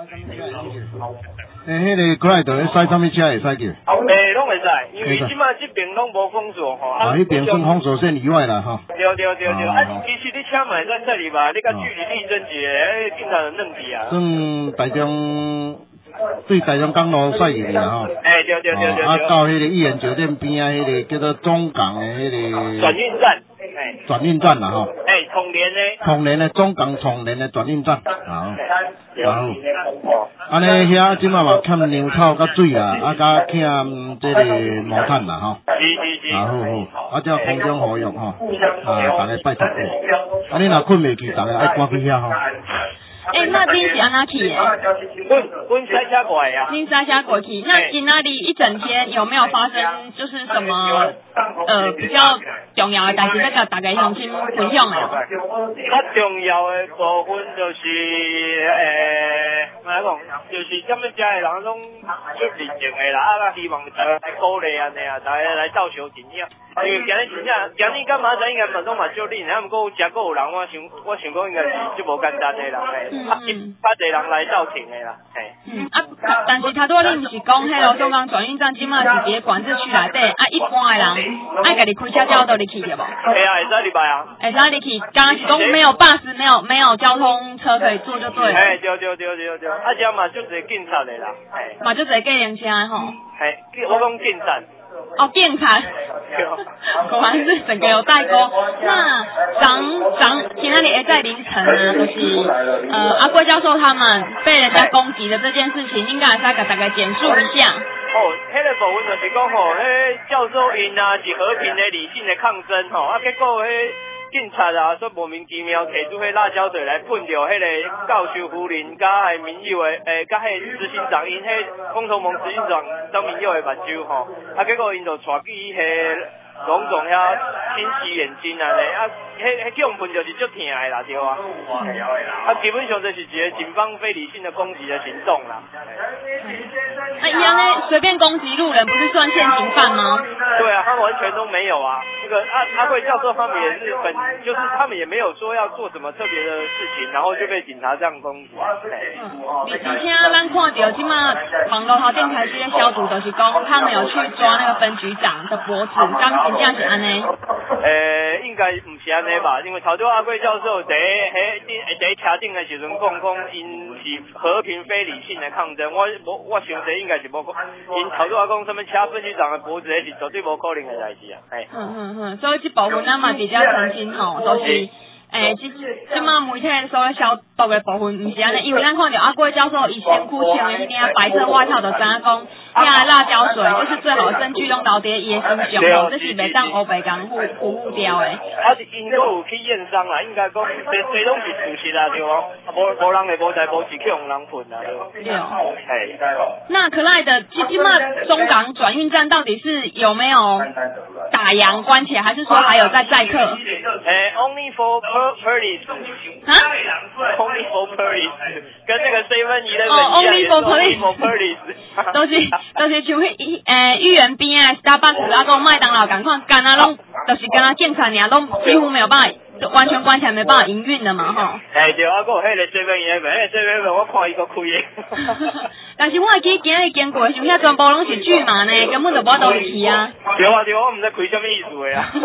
诶，迄个过来就咧驶啥物车会驶去？ 诶，拢会使，因为即马即边拢无封锁吼。 啊，迄边算封锁线以外啦，吼。 对对对对，啊，其实你车嘛会使这里吧，你甲距离地震一个，诶，警察就弄去啊。 算台中，对台中港路驶入去啦，吼。 诶，对对对对。 啊，到迄个豫园酒店边啊，迄个叫做中港的迄个。 转运站。 转运站啦，吼。 诶，重联的。 重联的中港重联的转运站，好。然后，安尼遐即马嘛欠粮草甲水啦，啊甲欠即个毛毯啦，吼。 是是是。 好好好，啊，只空中好用吼，啊，大家拜托你。啊，你若困袂去，大家爱赶去遐吼。 诶，那恁是安怎去的？ 阮阮塞车过来呀。 恁塞车过去，那今仔日一整天有没有发生就是什么呃比较重要的代志要甲大家乡亲分享的？ 较重要的部分就是诶，哪讲，就是踮咧遮的人拢足认真的啦，啊，希望大家来鼓励安尼啊，大家来斗相真正。因为今日真正，今日甲明仔应该嘛拢嘛少恁，啊，毋过诚个有人，我想我想讲应该是足无简单的人诶，较较侪人来斗挺的啦，嘿。 嗯啊，但是头拄你毋是讲迄个中港转运站即马是伫咧管制区内底，啊，一般的人爱家己开车叫倒入去的无？ 会啊，会使入来啊。 会使入去，刚刚是讲没有巴士，没有没有交通车可以坐就对了。 哎，对对对对对，啊，遮嘛足侪警察的啦，嘿。 嘛足侪计程车吼。 嘿，我讲警察。 哦，电台，果然是整个有代沟。那昨昨今天也在凌晨呢，就是呃阿贵教授他们被人家攻击的这件事情，应该还是要给大家简述一下。 哦，迄个部分就是讲吼，迄教授因啊是和平的、理性的抗争吼，啊结果迄警察啊，说莫名其妙摕出迄辣椒水来喷着迄个教授夫人甲迄民友的诶，甲迄执行长因迄公投盟执行长张民友的目睭吼，啊结果因就带去迄种种遐清洗眼睛啊咧，啊迄迄种喷就是足疼的啦，对啊，啊基本上就是一个警方非理性的攻击的行动啦。 那一样呢，随便攻击路人不是算现行犯吗？ 对啊，他们完全都没有啊。这个阿阿贵教授他们也是本，就是他们也没有说要做什么特别的事情，然后就被警察这样攻击。 嗯，而且咱看到即马网络头顶开始咧消毒，就是讲他们有去抓那个分局长的脖子，刚真正是安尼。 诶，应该唔是安尼吧？因为头拄阿贵教授在迄顶在车顶的时阵讲讲，因是和平非理性的抗争。我我我想这应该是无可，因头拄阿讲什么车分局长的脖子，迄是绝对无可能的代志啊。嘿。 嗯嗯嗯，所以这部分咱嘛比较澄清吼，都、就是诶，即即马媒体所谓消毒的部分，毋是安尼，因为咱看到阿贵教授伊身躯穿的迄件白色外套，就知影讲。遐辣椒水就是最好的证据，拢留伫伊的身上，这是袂当黑白共糊糊糊掉的。 啊，因都有去验伤啦，应该讲这这拢是事实啦，对无？无无人会无在无是去用人喷啦，对无？ 对哦。嘿。那可赖的，即即马中港转运站到底是有没有打烊关起来，还是说还有在载客？ 诶 ，only for police。 啊 ？Only for police， 跟那个 seven eleven 哦 ，only for police。 for police。 都是。就是像迄诶豫园边啊 Starbucks 啊，讲麦当劳共款，干啊拢就是干啊警察尔，拢几乎没有办法完全关起来没办法营运的嘛吼。 哎对，啊，还有迄个 seven eleven， 迄个 seven eleven 我看伊个开的。 但是我会记今日经过，像遐全部拢是巨嘛呢，根本就无法度入去啊。 对啊对啊，我毋知开什么意思的啊。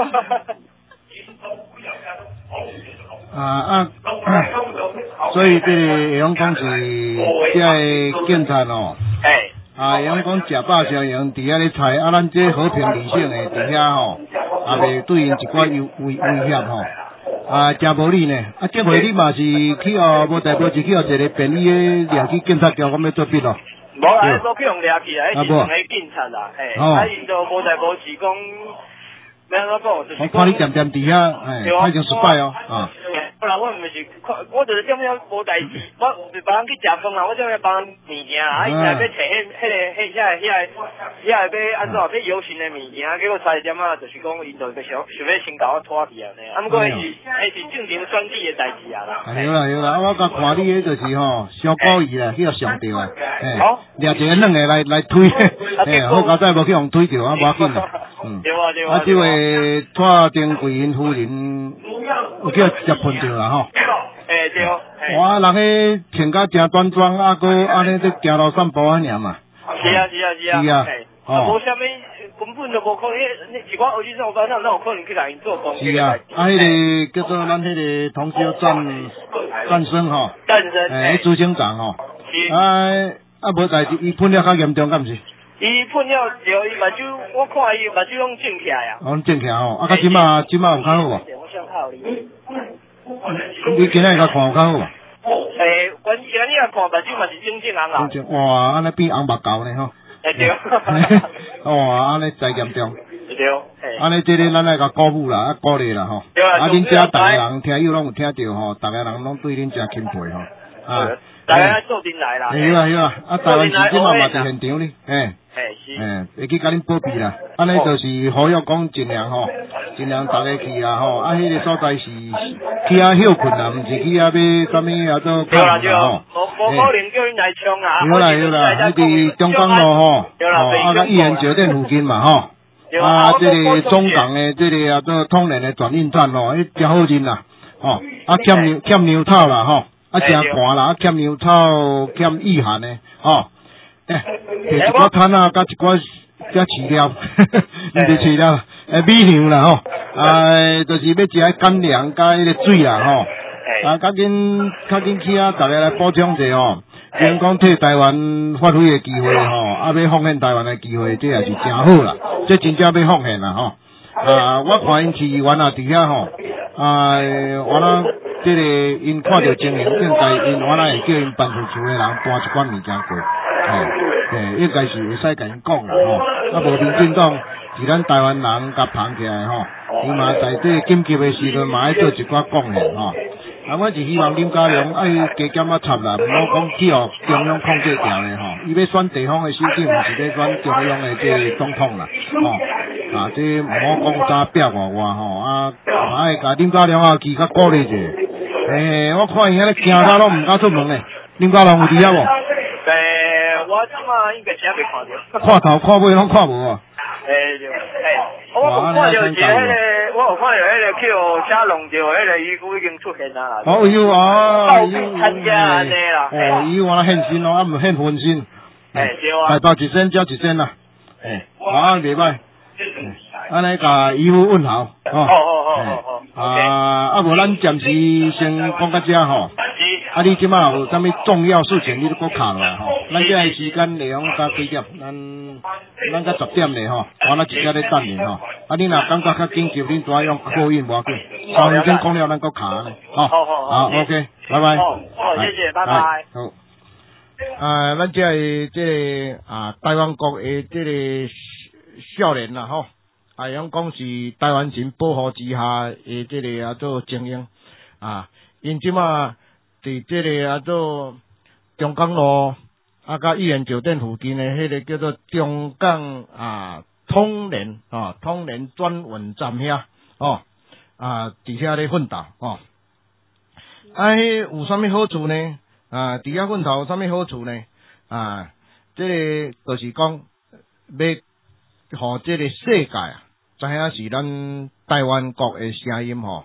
啊啊，所以这个会用讲是这个警察哦。 哎。 啊，会用讲食饱消营伫遐咧菜，啊，咱这和平理性的伫遐吼，也袂对因一寡有威威胁吼。啊，真无理呢！啊，这回你嘛是去哦，无代表是去哦一个便利的掠去警察局，我要作弊咯。 无啊，都去用掠去啊，迄是两个警察啦，嘿，啊，因都无代无志讲。咩我讲，就是我看你点点伫遐，哎，他已经失败哦，啊。 不然我毋是看，我就是点样无代志，我是帮人去食饭啊，我点样帮人物件啊，啊，伊来要摕迄、迄个、迄、遐、遐、遐要安怎要有心的物件，结果差一点啊，就是讲伊就要想想要先甲我拖去啊，呢，啊，毋过迄是迄是正经选举的代志啊啦。 有啦有啦，啊，我甲看你迄就是吼，小故意啦，迄个上吊啊，哎，掠一个两个来来推，哎，好佳哉无去互推着，啊，无要紧啦，嗯， 对啊对啊。 啊，这位蔡丁贵因夫人有叫接碰着啦吼。 诶对。 哇，人迄穿甲真端庄，啊，搁安尼在行路散步啊尔嘛。 是啊是啊是啊。 是啊。 哦。无啥物，根本就无可能，迄一寡学生上班上哪有可能去甲因做工？ 是啊，啊，迄个叫做咱迄个同修战战生吼。 战生。 诶，执行长吼。 是。 啊啊，无代志，伊喷了较严重，敢毋是？ 伊喷了着，伊目睭，我看伊目睭拢肿起来啊。 哦，肿起来吼，啊，甲即马即马有较好无？ 我想靠你。 你今日甲看有较好无？ 诶，阮今日啊看目睭嘛是肿肿红红。 肿哇，安尼变红目狗呢吼。 会对。 哇，安尼真严重。 对。 安尼即个咱来甲鼓舞啦，啊鼓励啦吼。啊，恁遮逐个人听友拢有听着吼，逐个人拢对恁遮钦佩吼。啊。 大家做阵来啦。 有啊有啊，啊台湾市即嘛嘛伫现场呢，嘿。 嘿是。 嘿，会去甲恁保庇啦。安尼就是呼吁讲尽量吼，尽量逐个去啊吼，啊迄个所在是去遐休困啦，毋是去遐要啥物啊做抗议啦吼。 无无可能叫恁来冲啊。 有啦有啦，迄伫中港路吼，哦啊个议员酒店附近嘛吼。啊，这个中港的这个啊做通联的转运站吼，迄真好认啦，吼啊欠牛欠牛草啦吼。啊，真寒啦！啊，欠牛草，欠意寒的，吼，诶，摕一寡炭啊，甲一寡遮饲料，毋是饲料，诶，米粮啦，吼，啊，就是要食迄干粮甲迄个水啦，吼，啊，较紧较紧去啊，逐个来补充者吼，因讲替台湾发挥的机会吼，啊，要奉献台湾的机会，这也是真好啦，这真正要奉献啦，吼，啊，我看因市议员啊，伫遐吼，啊，我那。这个因看到情形，应该因我那会叫因办事处的人搬一款物件过，嘿，嘿，应该是会使甲因讲啦吼。啊，无民进党是咱台湾人甲捧起来吼，伊嘛在这紧急的时阵嘛爱做一寡贡献吼。啊，我是希望林佳龙爱加减啊插啦，毋好讲去互中央控制掉咧吼。伊要选地方的首长，毋是要选中央的这总统啦，吼。啊，这毋好讲啥逼我我吼，啊，爱甲林佳龙啊去较鼓励者。诶，我看伊安尼行到拢毋敢出门诶，林佳龙有伫遐无？ 诶，我即马应该真未看着。 看头看尾拢看无啊？ 诶，对，诶，我有看到一个迄个，我有看到迄个去互车弄着迄个，伊已经出现啦。 哦有啊， 报名参加安尼啦。 哦，伊原来献身咯，啊毋献分身。 诶，对啊。 大包一身交一身啦。诶，啊袂歹。安尼甲姨父问候，吼。 好好好好好。 啊，啊无咱暂时先讲到遮吼。啊，你即马有啥物重要事情，你都搁卡落来吼。咱这个时间内容到几点？咱咱到十点嘞吼，我那直接咧等你吼。啊，你若感觉较紧急，恁怎用扣印无要紧。三分钟讲了，咱搁卡呢。 好好好。 好 ，OK， 拜拜。 好，好，谢谢，拜拜。 好。啊，咱这个这个啊，台湾国的这个少年啦吼。啊，用讲是台湾省保护之下的这个啊做精英啊，因即马伫这个啊做中港路啊甲议员酒店附近的迄个叫做中港啊通联啊通联转运站遐哦啊伫遐咧奋斗哦，啊迄有啥物好处呢？啊伫遐奋斗有啥物好处呢？啊，这个就是讲要互这个世界啊。知影是咱台湾国的声音吼，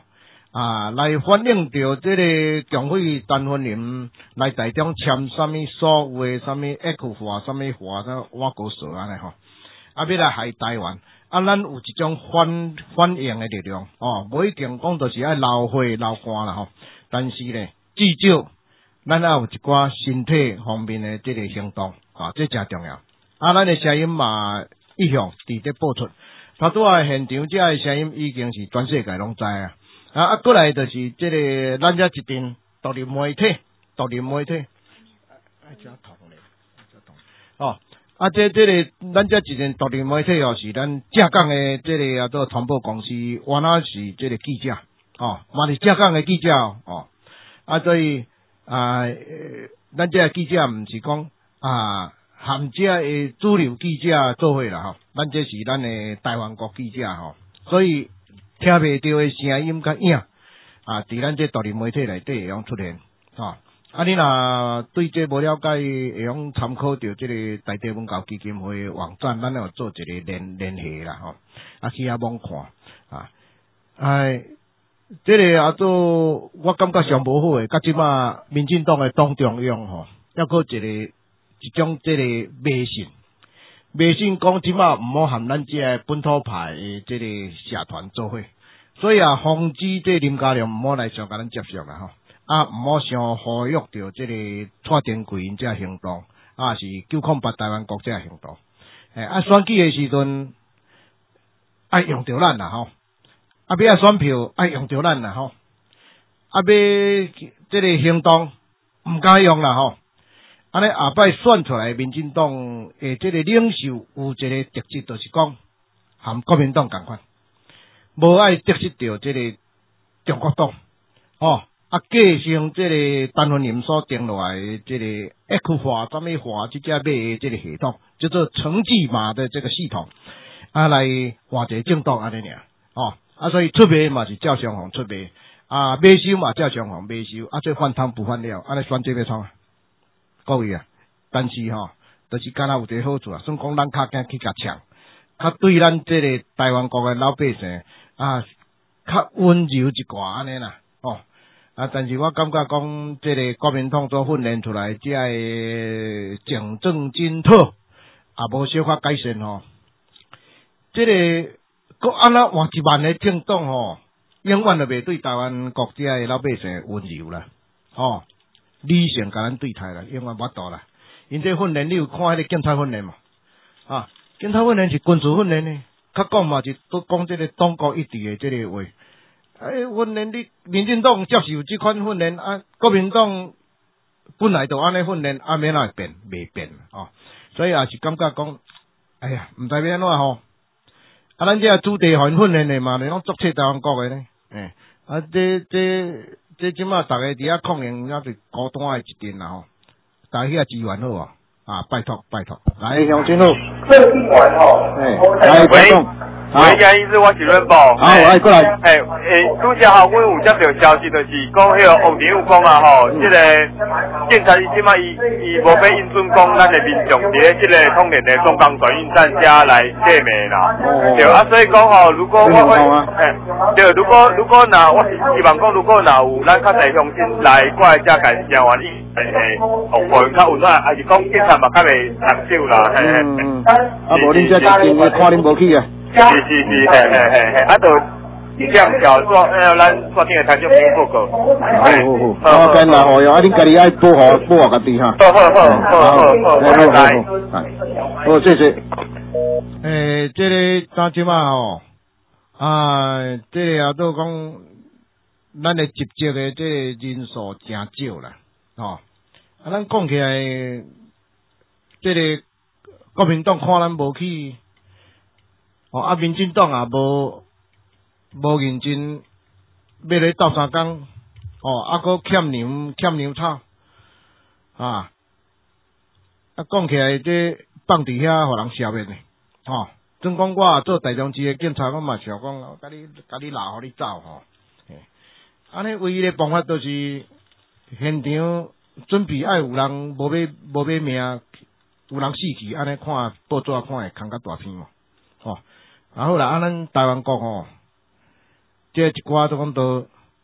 啊，来反映着这个共匪陈芬林来台中签什么所谓什么 X 化、什么化、什瓦古蛇安尼吼，啊，要来害台湾，啊，咱有一种反反应的力量，哦，无一定讲就是爱流血流汗啦吼，但是呢，至少咱要有一寡身体方面的这个行动，啊，这真重要。啊，咱的声音嘛，一向伫咧播出，他拄仔现场这个声音已经是全世界拢知啊。啊，啊，过来就是这个咱遮一阵独立媒体，独立媒体，啊，遮痛咧，遮痛。哦，啊，这这个咱遮一阵独立媒体哦，是咱正港的这个啊，做传播公司，原来是这个记者，哦，嘛是正港的记者哦，啊，所以啊，呃、咱遮记者毋是讲啊，含遮的主流记者做伙啦吼，咱这是咱的台湾国记者吼，所以。听袂到的声音较影啊，伫咱这独立媒体内底会用出现，啊，啊，你若对这无了解，会用参考着这个台地文教基金会网站，咱有做一个联联系啦，吼，啊去遐网看，啊，哎，这个啊做我感觉上无好诶，甲即马民进党诶党中央吼，抑搁一个一种这个迷信。微信讲即马毋好含咱即个本土派诶即个社团做伙，所以啊，防止即林佳龙毋好来上甲咱接触啦吼，啊毋好伤呼吁着即个蔡天贵因即个行动，啊是九零八台湾国即个行动，诶啊选举诶时阵爱用着咱啦吼，啊要选票爱用着咱啦吼，啊要即个行动毋敢用啦吼。安尼下摆选出来，民进党诶，这个领袖有一个特质，就是讲含国民党共款，无爱得失到这个中国党，哦，啊，继承这个陈芬林所定落来的这个 X 化、什么化这只买的这个系统，叫做城际码的这个系统，啊，来换一个政党安尼尔，哦，啊，所以出卖嘛是照常行出卖，啊，买收嘛照常行买收，啊，这反贪不反了，安尼选这要创啊？各位啊，但是吼、哦，就是敢若有一个好处啊，算讲咱较惊去甲抢，较对咱这个台湾国的老百姓啊，较温柔一寡安尼啦，哦，啊，但是我感觉讲，这个国民党所训练出来这个警政侦讨，也无小可改善吼，这个搁安那换一万个政党吼，永远都袂对台湾国家的老百姓温柔啦，哦。理性甲咱对待啦，永远无度啦。因这训练，你有看迄个警察训练嘛？啊，警察训练是军事训练呢。较讲嘛是都讲这个党国一致的这个话。哎，训练你民进党接受这款训练啊，国民党本来就安尼训练，啊免哪会变，袂变哦。所以也是感觉讲，哎呀，毋知要安怎吼。啊，咱这主地互因训练的嘛，你拢作册台湾国的呢。诶、欸，啊，这这。这即马逐个伫遐抗议，也是孤单诶一阵啦吼。大家遐支援好无？啊，拜托拜托，来乡亲好。 这听完吼， 哎，来拜托。 喂，杨医师，我是润宝。 好，来过来。 哎，诶，拄则吼，阮有接到消息，就是讲迄个王庭有讲啊吼，即个警察伊即马伊伊无要应准讲咱的民众伫咧即个通联的中港转运站遮来见面啦。对啊，所以讲吼，如果我会，哎，对，如果如果若我是希望讲，如果若有咱较侪乡亲来过来遮介声话，伊诶诶，互因较有哪，还是讲警察嘛较袂动手啦，嘿嘿。 嗯，啊，无恁遮一定会看恁无去啊。 是是是，嘿嘿嘿嘿，啊，就这样调做，呃，咱昨天的台中评报告。 好好好，我跟啦，哦哟，啊，恁家己爱保护保护家己哈。 好好好好好好，来， 好，谢谢。诶，这个咱即马吼，啊，这个也都讲，咱的集结的这个人数真少啦，哦，啊，咱讲起来，这个国民党看咱无去。哦，啊，民进党也无无认真，要咧斗相共，哦，啊，搁欠粮欠粮草，啊，啊，讲起来这放伫遐，互人消灭呢，哦，总讲我做台中市的警察，我嘛想讲，甲你甲你拉，互你走吼，安尼唯一的办法就是现场准备爱有人无要无要命，有人死去，安尼看报纸看会空较大片嘛，哦。啊好啦，啊咱台湾国吼，这一寡都讲都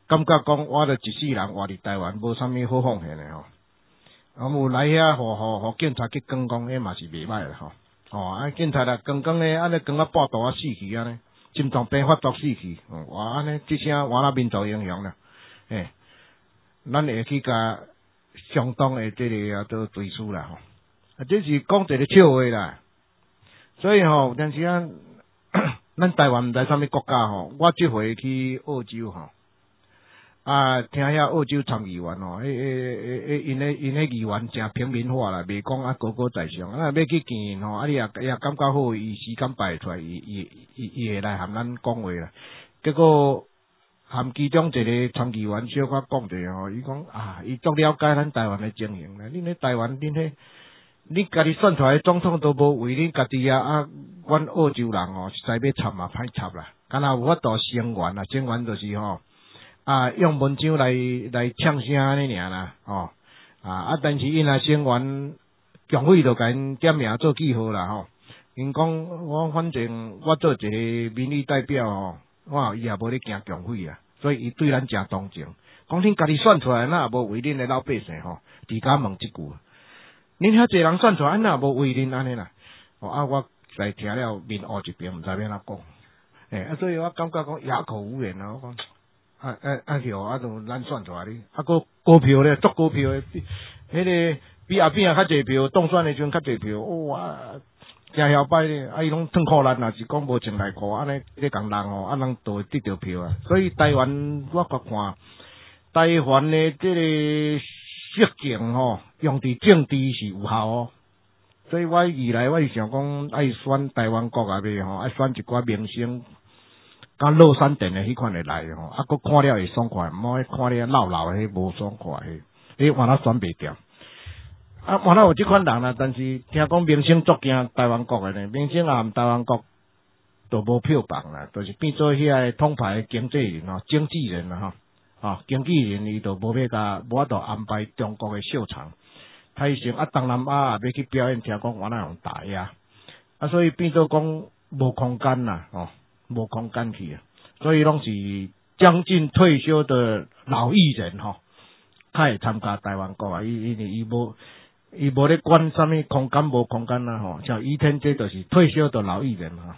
感觉讲我著一世人活伫台湾，无啥物好奉献诶吼。啊，有来遐，互互互警察去讲讲，迄嘛是袂歹啦吼。哦，啊，警察啦，讲讲咧，安尼讲啊半途啊死去安尼，心脏病发作死去，哦，哇，安尼即声我那民族英雄啦，诶，咱会去甲相当诶即个啊都追诉啦吼。啊，这是讲一个笑话啦。所以吼，有阵时啊，咱台湾毋知啥物国家吼，我即回去澳洲吼。啊，听遐澳洲参议员吼，迄、迄、迄、迄因咧因咧议员诚平民化啦，袂讲啊高高在上，啊要去见吼，啊你也也感觉好，伊时间排出来，伊伊伊伊会来含咱讲话啦。结果含其中一个参议员小可讲者吼，伊讲啊，伊足了解咱台湾诶情形啦。恁咧台湾，恁迄你家己选出来总统都无为恁家己啊，啊，阮澳洲人吼，实在要插嘛歹插啦，敢若有法度声援啊，声援就是吼。啊，用文章来来呛声安尼尔啦，吼、哦、啊啊！但是因若声援强费就甲因点名做记号啦，吼、哦。因讲我反正我做一个民意代表吼，我伊也无咧惊强费啊，所以伊对咱诚同情。讲恁家己选出来，那也无为恁诶老百姓吼，伫家问即句。恁遐济人选出来，那也无为恁安尼啦。哦啊，我来听了面乌一边，毋知要哪讲。诶、欸，啊，所以我感觉讲哑口无言啊，我讲。啊啊啊！票啊，都咱选出来哩，啊个高票咧，足高票诶，迄个比后边啊较济票，当选诶阵较济票，哇，真摇摆咧！啊，伊拢脱裤咱，若是讲无穿内裤，安尼咧共人吼，啊人都会得到票啊。所以台湾我较看，台湾诶即个实情吼，用伫政治是有效哦。所以我以来我是想讲，爱选台湾国啊边吼，爱选一寡明星。甲乐山店诶迄款会来吼，啊，佫看了会爽快，毋好看了老老诶迄无爽快迄，你换咱选袂掉。啊，换咱有即款人啦，但是听讲明星足惊台湾国诶呢，明星啊，台湾国都无票房啦，就是变做遐统派经纪人吼，经纪人啦吼，啊，经纪人伊就无要甲无法度安排中国诶秀场，台成啊，东南亚也要去表演，听讲我那用打压，啊，所以变做讲无空间啦，哦。无空间去啊，所以拢是将近退休的老艺人吼，较会参加台湾国啊，伊伊伊无伊无咧管啥物空间无空间啦吼，像倚天这就是退休的老艺人哈。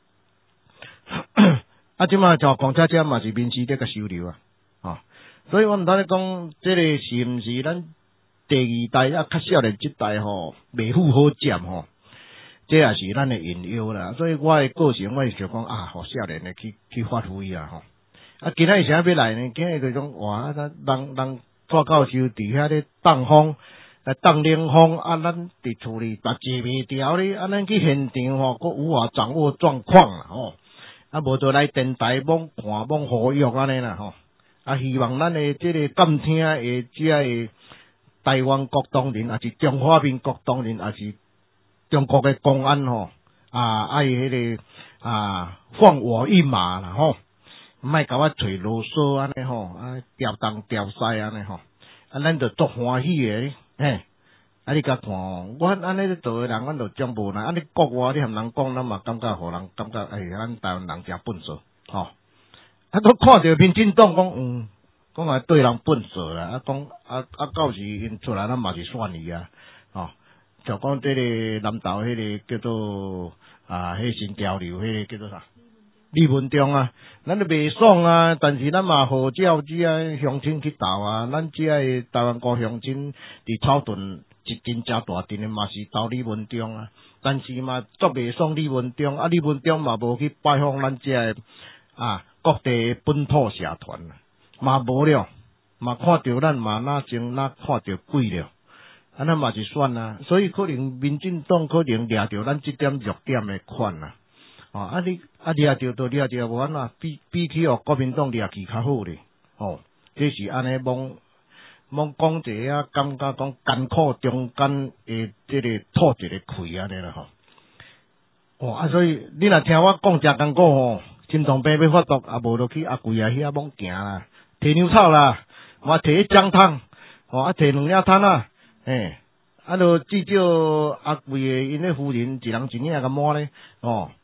啊，即马像公车车嘛是民视咧个收留啊，吼，所以我毋知咧讲，这个是毋是咱第二代啊较少年即代吼，袂赴好占吼。这也是咱的隐忧啦，所以我的个性我是想讲啊，互少年的去去发挥啊吼。啊，今仔是啥要来呢？今日嗰种哇，咱人人蔡教授伫遐咧放风，来放冷风啊，咱伫厝里把坐袂调咧，啊，咱去现场吼，佫无法掌握状况啦吼。啊，无就来电台罔看罔呼吁安尼啦吼。啊，希望咱的即个监听的即个台湾国当人，也是中华民国当人，也是。中国嘅公安吼啊，爱迄、那个啊放我一马啦吼，唔爱甲我找啰嗦安尼吼，啊调东调西安尼吼，啊咱就足欢喜嘅，嘿，啊你甲看哦，我安尼咧做嘅人，阮就将无啦，啊你国外你含人讲，咱嘛感觉互人感觉，哎，咱台湾人诚笨拙，吼、哦，啊都看着民进党讲，嗯，讲啊对人笨拙啦，啊讲啊啊到时因出来，咱嘛是选伊啊，哦。就讲这个南投迄个叫做啊，迄新潮流，迄个叫做啥？李文忠啊，咱都袂爽啊，但是咱嘛号召只啊乡亲去投啊，咱只个台湾国乡亲伫草屯一阵诚大阵的嘛是投李文忠啊，但是嘛足袂爽李文忠啊，李文忠嘛无去拜访咱只个啊各地本土社团，嘛无了，嘛看着咱嘛哪像哪看着鬼了。啊，咱嘛是选啊，所以可能民进党可能掠着咱这点弱点的款啊，哦，啊你啊掠着就掠着无安怎，比比起哦国民党掠去较好咧，哦，这是安尼罔罔讲一个啊，感觉讲艰苦中间诶，这个吐一个气安尼啦吼，哦啊，所以你若听我讲诚艰苦吼，心脏病要发作，啊无就去阿贵啊遐罔行啦，摕牛草啦，我摕迄姜汤，哦啊摕两领炭啊。诶，啊，就至少阿贵诶，因咧夫人一人一领个满咧，哦，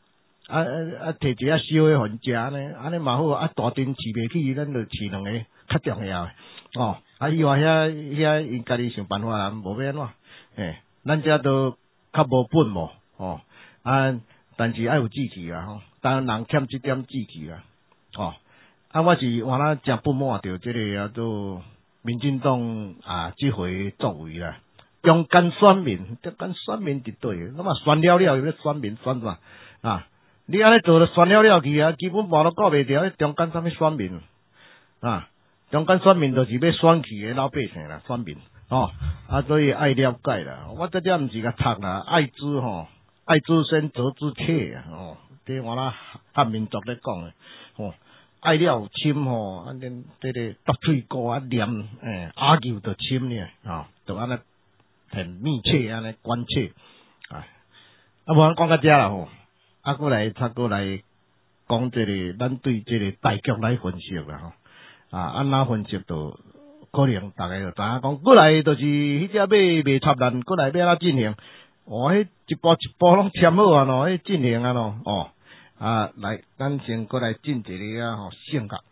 啊啊啊，摕一下烧的互因食呢，安尼嘛好，啊大阵饲袂起，咱就饲两个较重要诶，哦，啊以外遐遐因家己想办法啦，无要安怎，诶，咱遮都较无本无，哦，啊，但是爱有志气啦吼，当然人欠即点志气啦，哦，啊我是原来真不满着即个啊都民进党啊即回作为啦。中间选民，中间选民伫对，那么选了了又要选民选啥啊？你安尼做了选了了去啊，基本无都顾袂着，中间啥物选民啊？中间选民就是要选去的老百姓啦，选民哦啊，所以爱了解啦。我这点毋是甲读啦，爱之吼，爱之深责之切啊！哦，这我啦汉民族咧讲诶，哦，爱了深吼，安尼这个搭喙膏啊念诶，阿牛就深呢啊，就安尼。很密切安尼关切啊，啊，无咱讲到遮啦吼，啊，过来插过来讲这个，咱对这个大局来分析啦吼，啊，安那分析就可能大家就知影讲，过来就是迄只马未插烂，过来要哪进行？哦，迄一步一步拢签好啊咯，迄进行啊咯，哦，啊，来，咱先过来进一个啊吼，性格。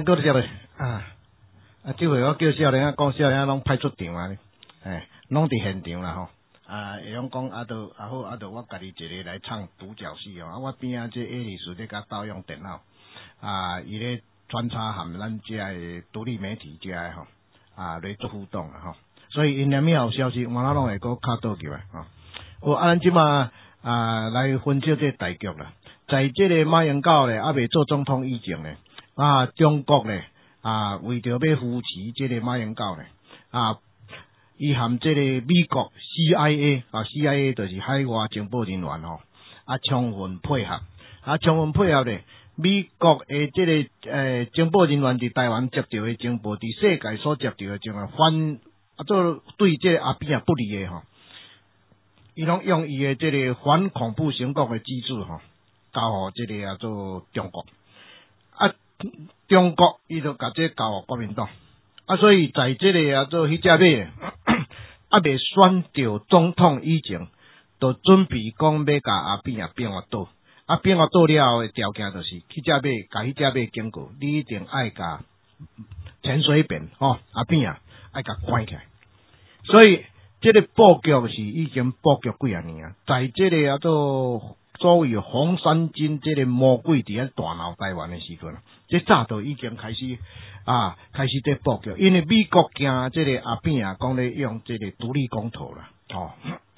咱搁接咧啊啊！即回我叫少年啊，讲少年啊，拢派出场啊，哎，拢伫现场啦吼。啊，会用讲啊，都啊好啊，都我家己一个来唱独角戏哦。啊，我边啊这艾丽斯咧甲盗用电脑啊，伊咧穿插含咱遮个独立媒体遮个吼啊来做互动啊吼。所以因两面有消息，我那拢会搁卡倒去啊吼。好，啊，咱即马啊来分析这大局啦。在这个马英九咧，还未做总统以前咧，啊，中国咧啊，为着要扶持这个马英九咧，啊，伊含这个美国 C I A 啊 ，C I A 就是海外情报人员吼，啊，充分配合，啊，充分配合咧，美国诶这个诶情报人员伫台湾接到诶情报，伫世界所接到诶情报，反啊做对这个阿扁啊不利诶吼，伊拢用伊诶这个反恐怖行动诶机制吼。交互即个啊做中国，啊中国伊就甲这交互国民党，啊所以在即个啊做迄只尾，啊未选着总统以前，就准备讲要甲阿扁啊变我倒，啊变我倒了后诶条件就是，迄只尾甲迄只尾经过，你一定爱甲陈水扁吼阿扁啊爱甲关起来，所以即个布局是已经布局几啊年啊，在即个啊做。所谓红衫军这个魔鬼伫咧大闹台湾的时阵，这早都已经开始啊，开始在布局，因为美国惊这个阿扁啊，讲咧用这个独立公投啦，哦，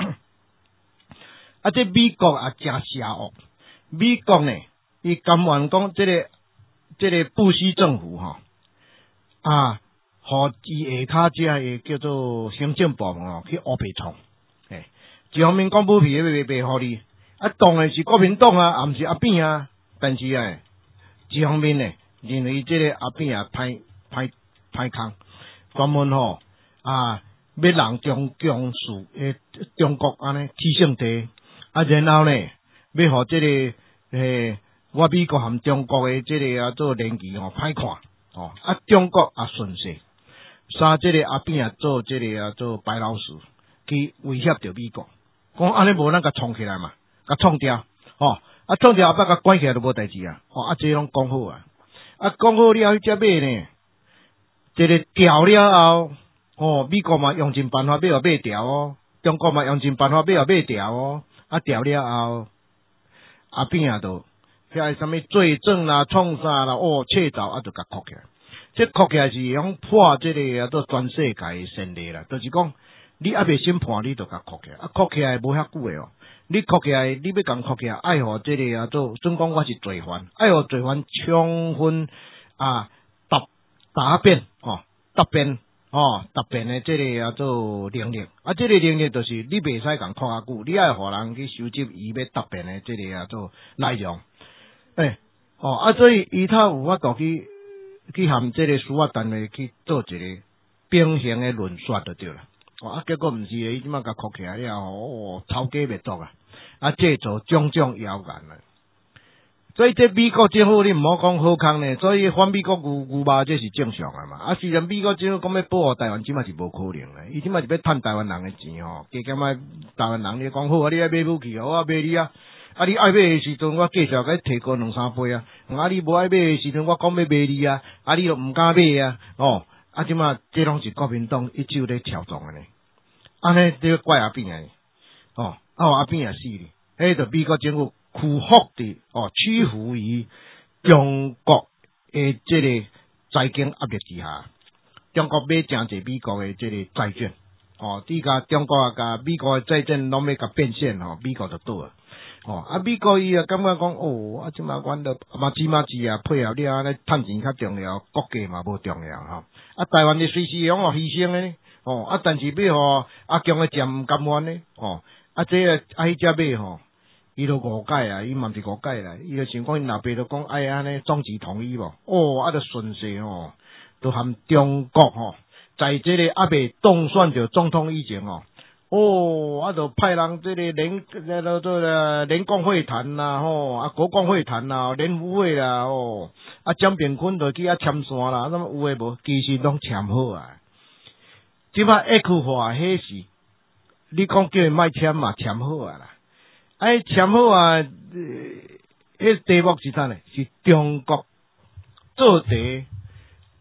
啊，这美国啊真邪恶，美国呢，伊甘愿讲这个这个布希政府吼、哦、啊，互伊下骹只个叫做行政部门哦去乌白创，诶，一方面讲武皮要卖卖互你。啊，当然是国民党啊，也毋是阿扁啊。但是啊，一方面呢，认为这个阿扁啊，歹歹歹空，专门吼啊，要人中强视诶中国安尼起性地，啊，然后呢，要互这个诶，我美国含中国诶这个啊做联谊吼歹看哦，啊，中国也顺势，杀这个阿扁啊做这个啊做白老鼠，去威胁着美国，讲安尼无咱甲冲起来嘛。甲创掉，吼、哦，啊创掉后摆甲关起来都无代志啊，吼、哦，啊这拢讲好啊，啊讲好了，迄只尾呢，这个调了后，哦，美国嘛用尽办法要互买调哦，中国嘛用尽办法要互买调哦，啊调了后，阿扁啊都，遐什么罪证啦、创啥啦，哦，切走啊就甲扣起来，这扣起来是用破这个啊，都全世界的先例啦，就是讲你还未审判，你就甲扣起来，啊扣起来无遐久诶哦。你扣起来，你要共扣起来，爱互这个啊做，准讲我是罪犯，爱互罪犯充分啊答答辩哦，答辩哦，答辩的这个啊做能力，啊这个能力就是你袂使共扣较久，你爱互人去收集伊要答辩的这个啊做内容，诶、欸、哦啊所以伊他有法度去去含这个司法单位去做一个平行的论说就对了。啊！结果毋是诶，伊即马甲扣起来了，哦，头家袂足啊！啊，这做种种谣言啊！所以这美国政府你毋好讲好康呢，所以反美国牛牛肉这是正常啊嘛！啊，虽然美国政府讲要保护台湾，即马是无可能诶，伊即马是要趁台湾人诶钱吼，加减啊，台湾人你讲好啊，你爱买武器，我买你啊！啊，你爱买诶时阵，我介绍甲你提高两三倍啊！啊，你无爱买诶时阵，我讲要买你啊！啊，你就毋敢买啊！哦，啊，即马这拢是国民党一手咧操纵诶呢。安尼这个怪阿扁啊，哦，啊阿扁也死哩，迄就美国政府屈服伫哦屈服于中国诶这个财经压力之下，中国买诚济美国诶这个债券，哦，底甲中国啊甲美国诶债券拢要甲变现吼，美国就倒啊，哦，啊美国伊也感觉讲哦，啊即马阮都嘛起码是啊配合了安尼趁钱较重要，国家嘛无重要吼，啊台湾诶随时用哦牺牲诶。哦，啊，但是要吼阿强诶占毋甘愿呢，哦，啊，这个啊，迄只尾吼，伊都误解啊，伊嘛毋是误解啦，伊就想讲，因老爸都讲爱安尼总之同意无，哦，啊，就顺势吼，都含中国吼，在这个阿未当选着总统以前哦，哦，啊，就派人这个联那个做个联共会谈啦，吼，啊，国共会谈啦，联府会啦，哦，啊，蒋炳坤就去啊签线啦，那么有诶无？其实拢签好啊。即摆 X 化迄是，你讲叫伊莫签嘛，签好啊啦。哎，签好啊，迄题目是啥呢？是中国做题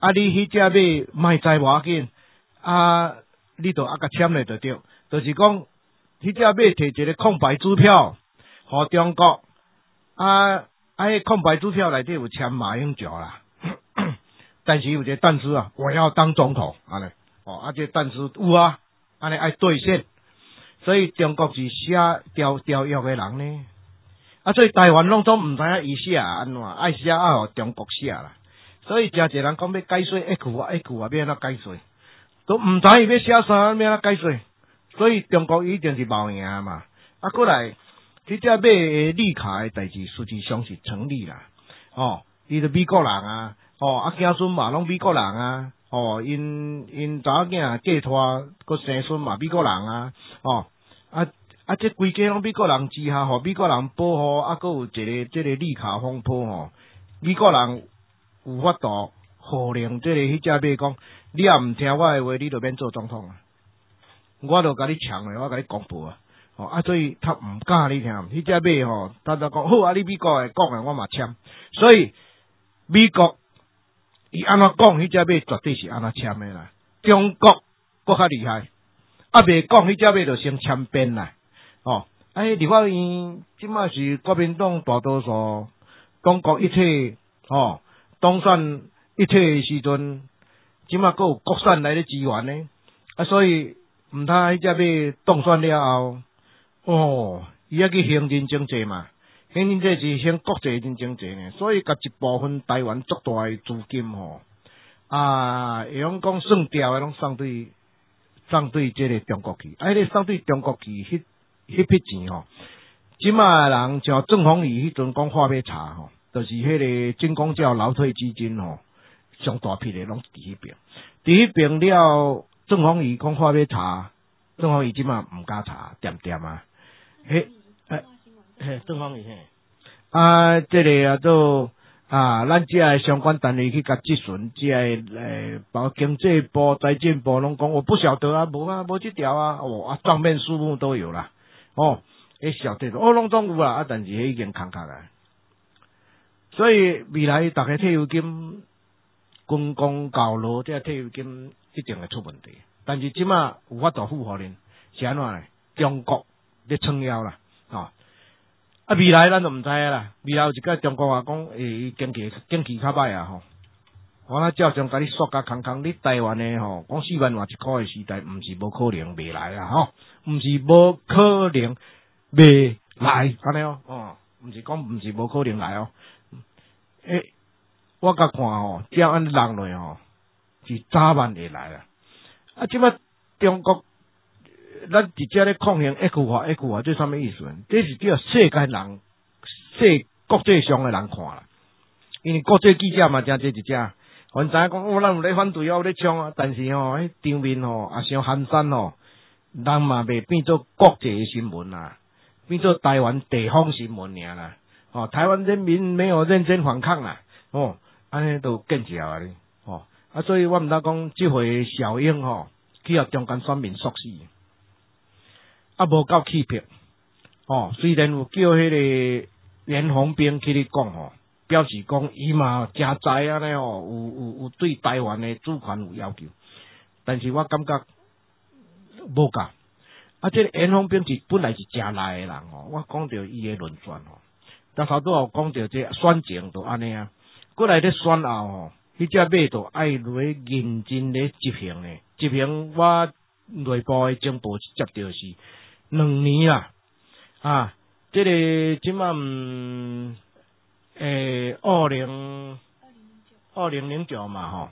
啊，你迄只马卖知无要紧，啊，你著啊甲签咧就对，就是讲迄只马摕一个空白支票，互中国，啊，啊，迄空白支票内底有签马英九啦，但是有一个但是啊，我要当总统，安尼，哦，啊，这但是有啊，安尼爱兑现，所以中国是写条条约的人呢。啊，所以台湾拢总毋知影伊写安怎，爱写爱互中国写啦。所以诚侪人讲要解税，一句啊一句啊，要安怎解税，都毋知伊要写啥，要安怎解税。所以中国一定是冒赢嘛。啊，过来，即只买的利卡的代志，实际上是成立啦。哦，伊是美国人啊，哦，啊子孙嘛拢美国人啊，哦，因因查某囝嫁拖，个生孙嘛美国人啊，哦，啊。啊，这规家拢美国人之下，吼美国人保护，啊，佫有一个这个利卡风波吼，美国人有法度号令这个迄只马讲，你也毋听我的话，你就免做总统啊！我就甲你抢诶，我甲你公布啊！哦啊，所以他毋敢你听，迄只马吼，他就讲好啊，你美国诶讲诶，我嘛签。所以美国伊安怎讲，迄只马绝对是安怎签诶啦。中国搁较厉害，啊，未讲迄只马就先签编啦。哦，啊！立法院即马是国民党大多数，中国一切哦，当选一切的时阵，即马佫有国产来咧支援呢，啊，所以毋通迄只要当选了后，哦，伊要去行人经济嘛，行人经济是行国际人经济呢，所以甲一部分台湾足大的资金吼，啊，会用讲算掉的拢送对送对即个中国去，啊，迄个送对中国去迄。迄笔钱吼，即马人像郑鸿仪迄阵讲话要查吼，就是迄个军公教劳退基金吼，上大批的拢伫迄边，伫迄边了，郑鸿仪讲话要查，郑鸿仪即马毋敢查，点点啊，迄诶嘿，郑鸿仪嘿，啊，即个啊做啊，咱即个相关单位去甲质询，即个诶，包括经济部、财政部拢讲，我不晓得啊，无啊，无即条啊，哦啊，账面数目都有啦。哦，迄小队哦，拢总有啦，啊，但是迄已经空壳啊。所以未来大家退休金、军工、教路，这退休金一定会出问题。但是即马有法度符合恁，是安怎呢？中国咧撑腰啦，哦，啊，未来咱就毋知影啦。未来有一个中国话讲，诶，经济经济较歹啊，吼。我那照常甲你说甲空空，你台湾诶吼，讲四万换一箍诶时代，毋是无可能未来啊，吼，毋是无可能未来，安尼哦，哦，毋是讲毋是无可能来哦。诶，我甲看吼，这样安尼人类吼，是早晚会来啊。啊，即摆中国，咱直接咧抗衡一句话一句话，这啥物意思？这是叫世界人、世国际上诶人看啦，因为国际记者嘛，真这一只。阮知影讲，哦，咱有咧反对哦，有咧冲啊，但是吼，迄场面吼也伤寒酸吼，人嘛袂变做国际的新闻啦，变做台湾地方新闻尔啦。哦，台湾人民没有认真反抗啦，哦，安尼都见笑啊哩，哦，啊，所以我毋知讲，即回小英吼，去互中间选民缩死，啊，无够气魄，哦，虽然有叫迄个严宏斌去咧讲吼。表示讲，伊嘛诚知安尼哦，有有有对台湾的主权有要求，但是我感觉无够。啊，这个严宏斌是本来是诚赖的人哦，我讲到伊的论选哦，但头拄有讲到这选情就安尼啊，过来咧选后吼，迄只马就爱落认真咧执行咧，执行我内部的情报接到是两年啦，啊，这个即马毋。诶，二零二零零九嘛，吼，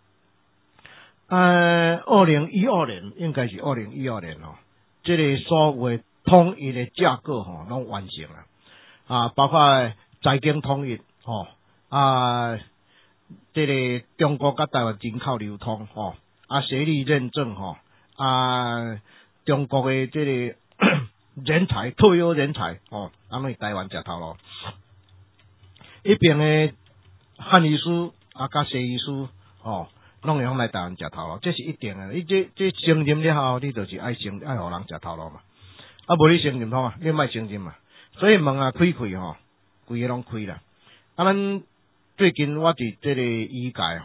呃，二零一二年应该是二零一二年哦，这个所谓统一的架构吼，拢完成了啊，包括财经统一吼啊，这个中国甲台湾人口流通吼啊，学历认证吼啊，中国的这个人才退休人才吼，咱们台湾食头路。迄边诶汉医师啊，甲西医师哦，拢会用来台湾食头路，这是一定诶。你这这承认了后，你就是爱承爱互人食头路嘛。啊，无你承认通啊，你莫承认嘛。所以门啊开开吼，规个拢开啦。啊，咱最近我伫这个医界吼，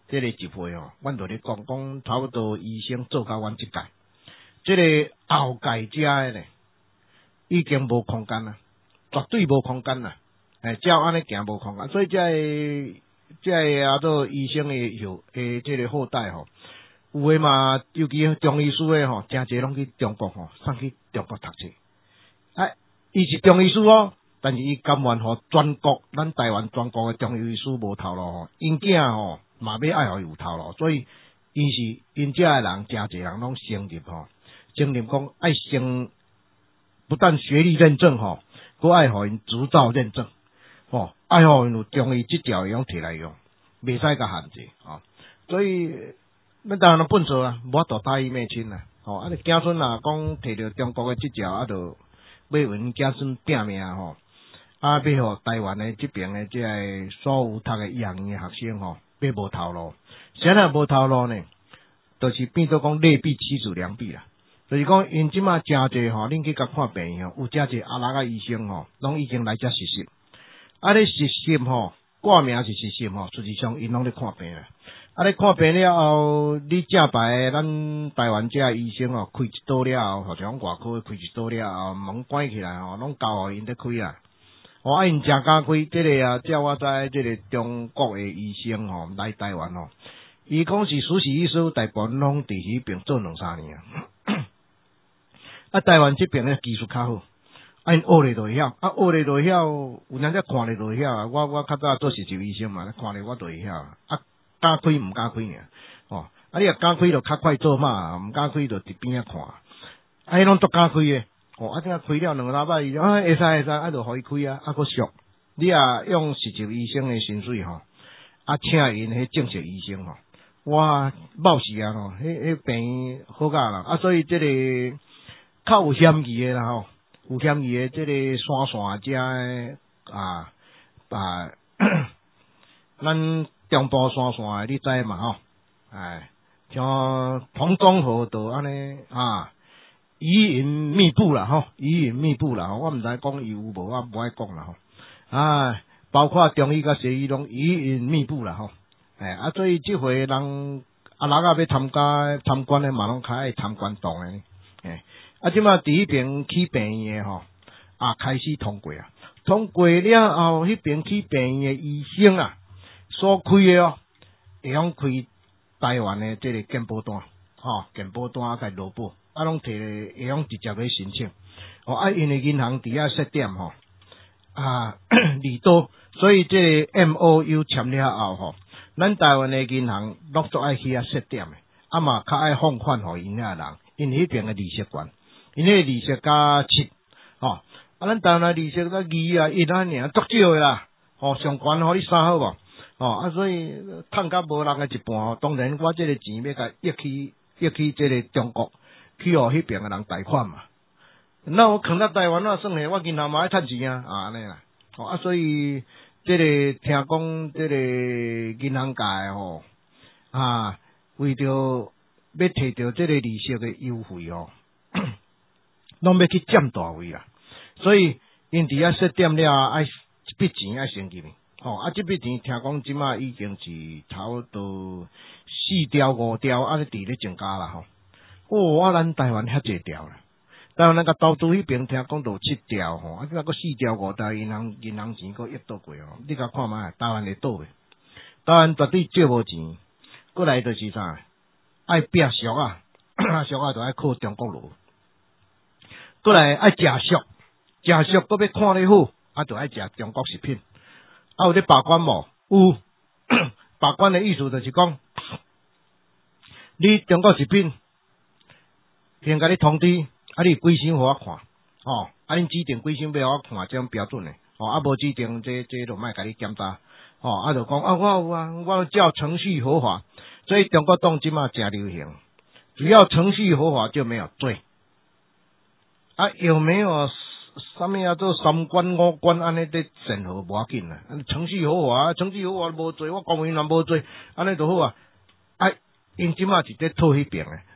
这个一岁吼，阮就咧讲讲差不多医生做到阮即届，这个后届者诶咧，已经无空间啦，绝对无空间啦。诶，照安尼行无空间，所以这个这个啊做医生诶后诶，这个后代吼，有诶嘛，尤其中医师诶吼，真侪拢去中国吼，送去中国读册。啊，伊是中医师哦。但是伊甘愿互全国咱台湾全国诶中医师无头路吼，因囝吼嘛要爱互伊有头路，所以因是因遮诶人，真侪人拢成立吼，成立讲爱升，不但学历认证吼，佮爱互因执照认证，吼，爱互因有中医执照会用摕来用，袂使甲限制吼，所以咱当然笨错啊，无法度大义灭亲啊，吼，啊你囝孙啊讲摕着中国诶执照，啊就要为因囝孙拼命吼。啊，要互台湾诶这边诶，即个所有读诶医学院诶学生吼，要无头路。啥若无头路呢？就是变做讲劣币驱逐良币啦。就是讲因即马诚侪吼，恁去甲看病院吼，有诚侪阿拉个医生吼，拢已经来遮实习。啊，咧实习吼，挂名是实习吼，实际上因拢咧看病啦。啊，咧看病了后，你正牌咱台湾遮医生吼，开一刀了后，或者讲外科开一刀了后，门关起来吼，拢交互因咧开啊。哦，啊，因诚敢开，即个啊，照我知，即个中国诶医生吼来台湾吼，伊讲是实习医师，大部分拢伫迄边做两三年啊。啊，台湾这边诶技术较好，啊，因学咧就会晓，啊，学咧就会晓，有人则看咧就会晓啊。我我较早做实习医生嘛，看咧我就会晓啊。啊，敢开毋敢开尔，哦，啊，你若敢开就较快做嘛，毋敢开就伫边仔看，啊，迄拢足敢开诶。哦，啊，这开了两个礼拜，伊啊会使会使，啊就互伊开啊，啊，佫俗。你也用实习医生诶薪水吼，啊，请因迄正式医生吼，哇，冒死啊吼，迄迄病院好甲啦，啊，所以即个较有嫌疑诶啦吼，有嫌疑诶，即个山线遮诶啊啊，咱中部山线诶，你知嘛吼？哎，像同中河道安尼啊。疑云密布啦吼，疑云密布啦吼，我毋知讲伊有无，我无爱讲啦吼。啊，包括中医甲西医拢疑云密布啦吼。哎，啊，所以即回人啊，人啊要参加参观诶嘛，拢较爱参观动诶。哎，啊，即马伫迄边去病院诶吼，啊，开始通过啊，通过了后，迄边去病院诶医生啊，所开诶哦，会用开台湾诶即个健保单，吼，健保单甲劳保。啊，拢摕咧会用直接咧申请，哦，啊，因为银行伫遐设点吼，啊，利多，所以这个 M O U 签了后吼，咱台湾诶银行陆续爱去遐设点诶，啊嘛较爱放款互因遐人，因迄边诶利息悬，因迄利息加七，吼，啊，咱台湾诶利息加二啊一啊尔，足少诶啦，吼，上悬互你三好无，吼，啊，所以趁甲无人诶一半吼，当然我这个钱要甲约去约去这个中国。去互迄边诶人贷款嘛，那我囥到台湾啊，算下我银行嘛爱趁钱啊，啊安尼啦，哦啊，所以即个听讲，即个银行界吼啊，为着要摕到即个利息诶优惠哦，拢要去占大位啦，所以因伫遐设点了，爱一笔钱爱先入去，吼啊，即笔钱听讲即马已经是差不多四条五条，安尼伫咧增加啦吼。哦，啊，咱台湾遐济条啦，台湾那个投资迄边听讲都七条吼，啊，即个佫四条五条，银行银行钱佫溢倒过哦，你甲看觅，台湾会倒诶，台湾绝对借无钱，过来就是啥，爱拼俗啊，俗啊就爱靠中国路，过来爱食俗，食俗佫要看咧好，啊，就爱食中国食品，啊，有咧把关无？有，把关诶意思就是讲，你中国食品。先甲你通知，啊，你几箱互我看，吼，啊，恁指定几箱要互我看，这种标准诶，吼，啊，无指定，这这就莫甲你检查，吼，啊，就讲啊，我有啊，我照程序合法，所以中国党即马真流行，只要程序合法就没有罪，啊，有没有啥物啊？做三关五关安尼伫审核无要紧啦，程序合法，程序合法无罪，我公务员无罪，安尼就好啊，啊，因即马是伫讨迄边诶。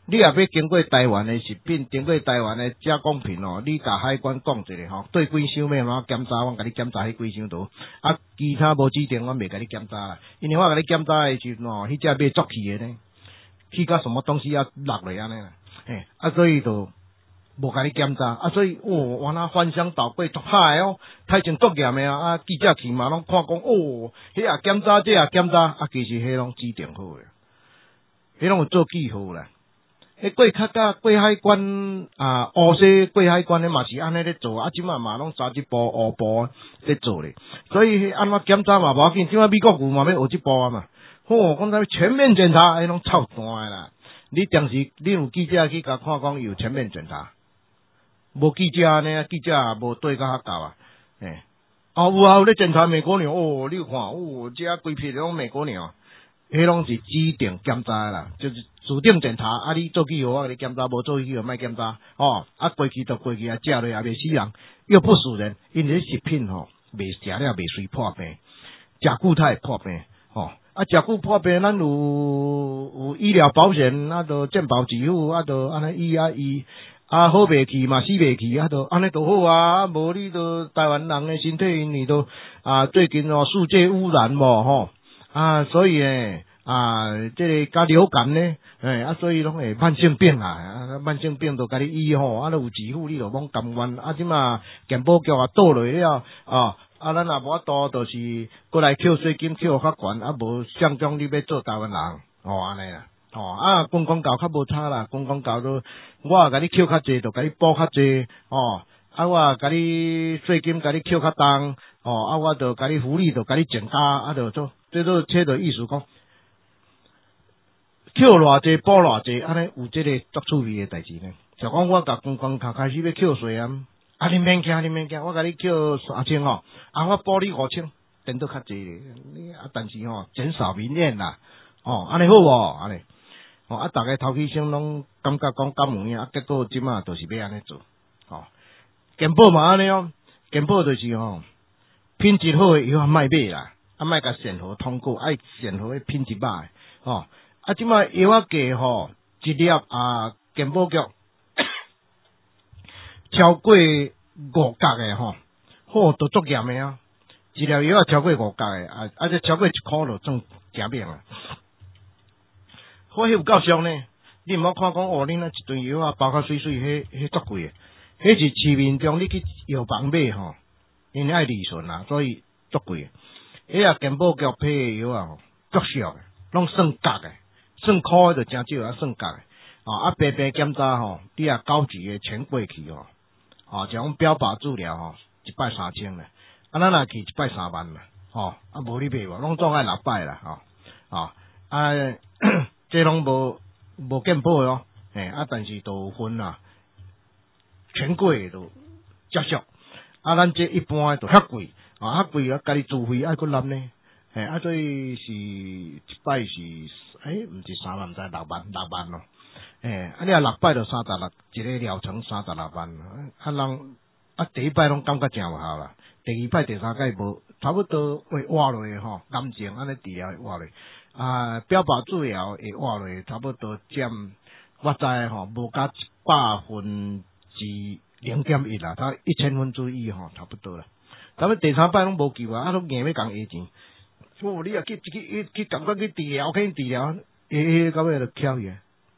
你也要经过台湾的食品，经过台湾的加工品哦，你甲海关讲一下吼，对几箱要哪检查，我甲你检查迄几箱图，啊，其他无指定我袂甲你检查啦，因为我甲你检查的时候，迄只要足气的呢，去到什么东西要落来安尼啦，嘿，啊，所以就无甲你检查，啊，所以哦，原来翻箱倒柜足歹哦，太真作严的啊，啊，记者去嘛，拢看讲哦，迄也检查，这也检查，啊，其实迄拢指定好的，迄拢有做记号啦。迄过卡甲过海关啊，乌西过海关的嘛是安尼咧做，啊，即马嘛拢早一步乌步咧做咧，所以安怎检查嘛无要紧，即马美国有嘛要学一步啊嘛，吼，讲啥全面检查，迄拢臭单的啦。你当时你有记者去甲看讲有全面检查，无记者安尼，记者也无对甲较够啊，诶，哦有啊有咧检查美国鸟，哦，你有看，哦，这规批拢美国鸟。迄拢是指定检查啦，就是指定检查。啊，你做记号，我给你检查；无做记号，莫检查。哦，啊，过去就过去啊，食落也袂死人，又不死人。因为食品吼，袂食了袂随破病，食久它会破病。哦，啊，食久破病，咱有有医疗保险，啊，就健保支付，啊，就安尼医啊医，啊好袂去嘛，死袂去，啊，就安尼就好啊。无你都台湾人的身体，因为都啊最近哦世界污染无吼。啊，所以呢，啊，这个甲流感呢，诶，啊，所以拢会慢性病啊，啊，慢性病就甲你医吼，啊，都有支付，你就罔甘愿，啊，即嘛健保局啊倒落了，啊，啊，咱也无法度，就是过来扣税金扣较悬，啊，无相中你要做台湾人，哦，安尼啦，哦，啊，公公教较无差啦，公公教都，我甲你扣较济，就甲你补较济，哦。啊，我甲你税金甲你扣较重，哦，啊，我就甲你福利就甲你增加，啊，就做，这都切着意思讲，扣偌济补偌济，安尼有这个足趣味的代志呢。就讲我甲公公卡开始要扣税啊，啊，你免惊，你免惊，我甲你扣三千哦，啊，我补你五千，等到较济咧，啊，但是吼、哦、减少民怨啦，哦，安尼好无？安尼，哦，啊，大家头起先拢感觉讲敢有影，啊，结果即马就是要安尼做，哦。健保嘛安尼哦，健保就是吼、哦、品质好诶药卖买啦，啊卖甲审核通过，爱审核诶品质歹哦。啊，即卖药啊价吼一粒啊，健保局超过五角诶吼，好都足严诶啊！一粒药啊超过五角诶，啊啊这超过一箍就算正命啊！我迄有够俗呢，你毋好看讲哦，恁那一顿药啊包较水水，迄迄足贵诶。迄是市面中你去药房买吼，因为爱利润啊，所以足贵。迄啊健保局批的药啊，足俗诶，拢算角诶，算箍诶就真少啊，算角诶。啊，啊白白检查吼，你啊高级诶全过去吼，啊像讲标靶治疗吼，一摆三千咧，啊咱若去一摆三万啦，吼啊无你买无，拢总爱六百啦，吼啊啊这拢无无健保诶哦，嘿啊但是都有分啦。全贵都接受，啊，咱这一般都遐贵，啊，遐贵啊，家己自费爱搁揽呢，嘿，啊，所以是一摆是，诶，毋是三万，毋知六万，六万咯，诶，啊，你啊六摆就三十六，一个疗程三十六万，啊，人啊第一摆拢感觉真有效啦，第二摆、第三摆无，差不多会活落去吼，癌症安尼治疗会活落去，啊，标靶治疗会活落去，差不多占我知吼，无甲一百分。是零点一啦，它一千分之一吼，差不多啦。咱们第三摆拢无救啊，啊拢硬要讲下钱。哦，你啊去去去感觉去治疗，去治疗，诶诶，到尾就翘去。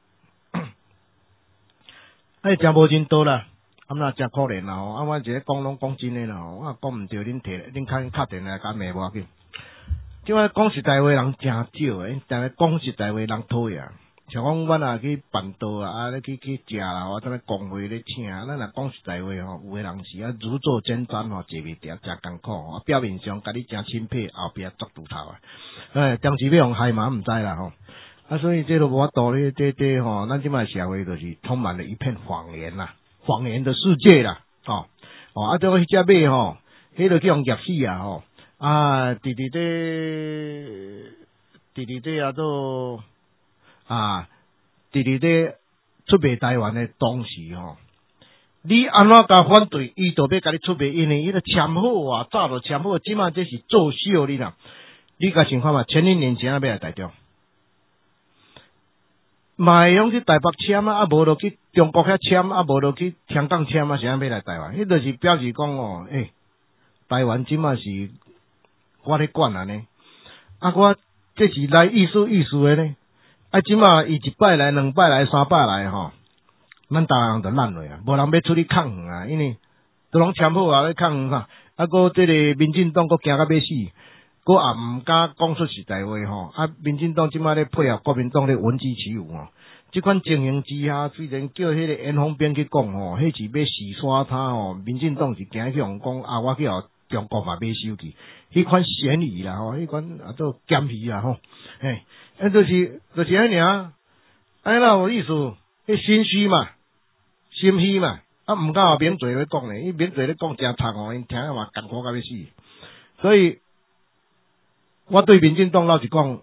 哎，真无真多啦，啊那真可怜啦吼。啊，我一个讲拢讲真诶啦吼，我讲毋对，恁摕恁敲敲电来甲骂无要紧。即摆讲实在话人真少诶，但系讲实在话人讨厌。像讲，阮若去办道啊，啊，咧去去食啦，或者咧公会咧请，咱若讲实在话吼，有诶人是啊如坐针毡吼，坐袂定，真艰苦吼。表面上甲你真钦佩，后壁捉猪头啊！诶，当时要用害嘛，毋知啦吼。啊，所以这都无法度咧，这这吼，咱即摆社会就是充满了一片谎言啦，谎言的世界啦，吼。哦，啊，这个迄只马吼，迄个去用夹死啊吼，啊，伫伫咧，伫伫咧啊都。啊，伫伫咧出卖台湾的同时吼，你安怎甲反对，伊就要甲你出卖，因为伊个签好啊，早就签好，即马这是作秀你啦。你甲想看嘛，前一年前啊要来台中， 嘛会用去台北签啊，啊无就去中国遐签，啊无就去香港签啊，谁要来台湾？迄就是表示讲哦，诶、欸，台湾即马是我咧管安尼，啊我这是来意思意思的呢，啊即马伊一摆来、两摆来、三摆来吼，咱台湾人就烂落啊，无人要出去抗衡啊，因为都拢签好啊，咧抗衡啥？啊个这个民进党佫惊到要死。佫也毋敢讲出实在话吼，啊！民进党即摆咧配合国民党咧闻鸡起舞吼，即款情形之下，虽然叫迄个严宏斌去讲吼，迄是要洗刷他吼，民进党是惊向讲啊，我去互中国嘛买手机，迄款嫌疑啦吼，迄款啊都嫌疑啦吼，嘿，啊就是就是安尼啊，安尼啦有意思，迄心虚嘛，心虚嘛，啊毋敢互免罪咧讲咧，伊免罪咧讲真惨吼，因听嘛艰苦到要死，所以。我对民进党老实讲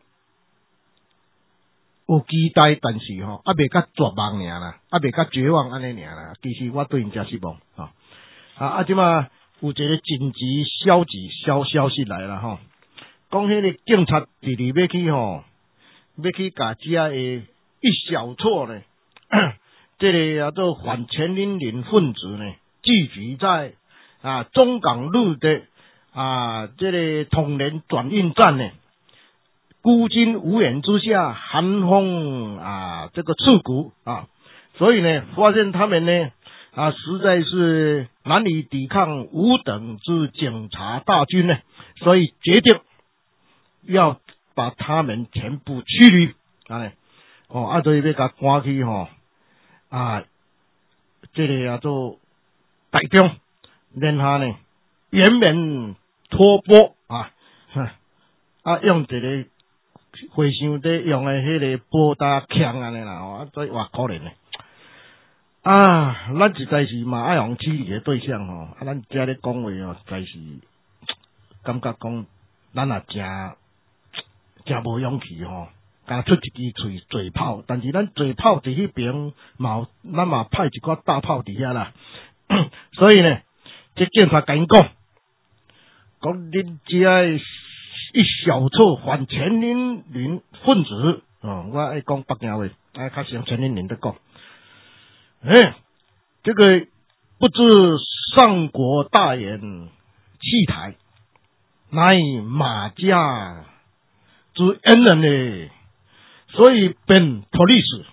有期待，但是吼，还袂甲绝望尔啦，还袂甲绝望安尼尔啦。其实我对因真失望吼。啊啊，即马有一个紧急消极消消息来了吼，讲迄个警察直直要去吼，要去甲遮个一小撮呢，这个叫做反全民林分子呢，聚集在啊中港路的。啊，这个统联转运站呢，孤军无援之下，寒风啊，这个刺骨啊，所以呢，发现他们呢啊，实在是难以抵抗五等之警察大军呢，所以决定要把他们全部驱离啊，哦，啊，所以要甲赶去吼啊，这个叫做台中，然后呢，原本。拖波啊，啊用一个回想在用的迄个波打枪安尼啦，哦，所以哇可怜嘞。啊，咱实在是嘛爱用起义的对象吼，啊，咱遮咧讲话哦，实在是感觉讲咱也真真无勇气吼，敢出一支嘴嘴炮，但是咱嘴炮伫迄边嘛，咱嘛派一寡大炮伫遐啦，所以呢，这警察甲因讲。讲恁遮一小撮反全民林分子，哦，我爱讲北京话，爱较像全民林在讲。哎，这个不知上国大员弃台，乃马家之恩人呢，所以本 police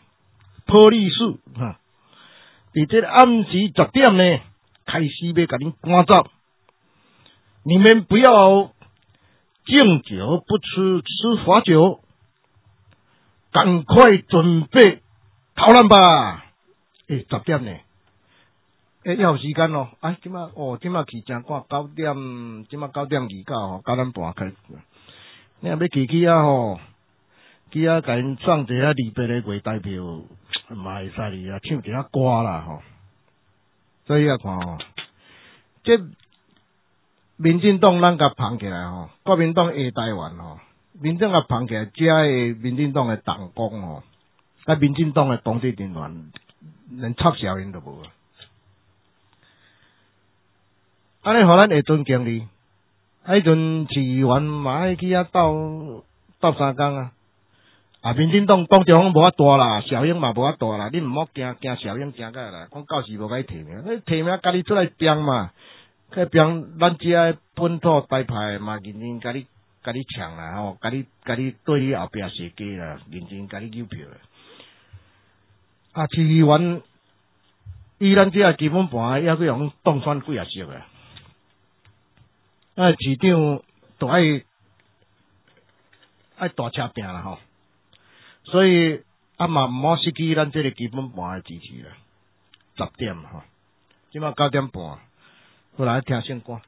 police 啊，伫这暗时十点呢，开始要甲恁赶走。你们不要敬酒不吃吃罚酒，赶快准备逃难吧！诶、欸，十点呢？诶、欸，还有时间咯。哎，即马哦，即马去正赶九点，即马九点二九吼，九点半开。你若要去去啊吼，去啊，甲因送一下二百个月台票，嘛会使哩啊，唱一下歌啦吼。所以啊看吼，这。民进党咱甲捧起来吼，国民党下台湾吼，民进党捧起来，遮个民进党的党工吼，啊，民进党的党职人员连插小因都无，安尼互咱会尊敬你。啊，迄阵市议员嘛爱去遐斗斗三工啊，啊，民进党党中央无法大啦，小英嘛无法大啦，你毋好惊惊小英惊个啦，讲到时无甲伊提名，你提名家己出来拼嘛。去并咱遮本土台派嘛，认真甲你甲你抢啦吼，甲你甲你对你后壁设计啦，认真甲你邮票啦。啊，市议员以咱遮基本盘，还去用当选几啊席啊。啊，市长都爱爱大车拼啦吼，所以啊嘛毋好失去咱这个基本盘的支持啦。十点吼，即马九点半。我来听圣歌。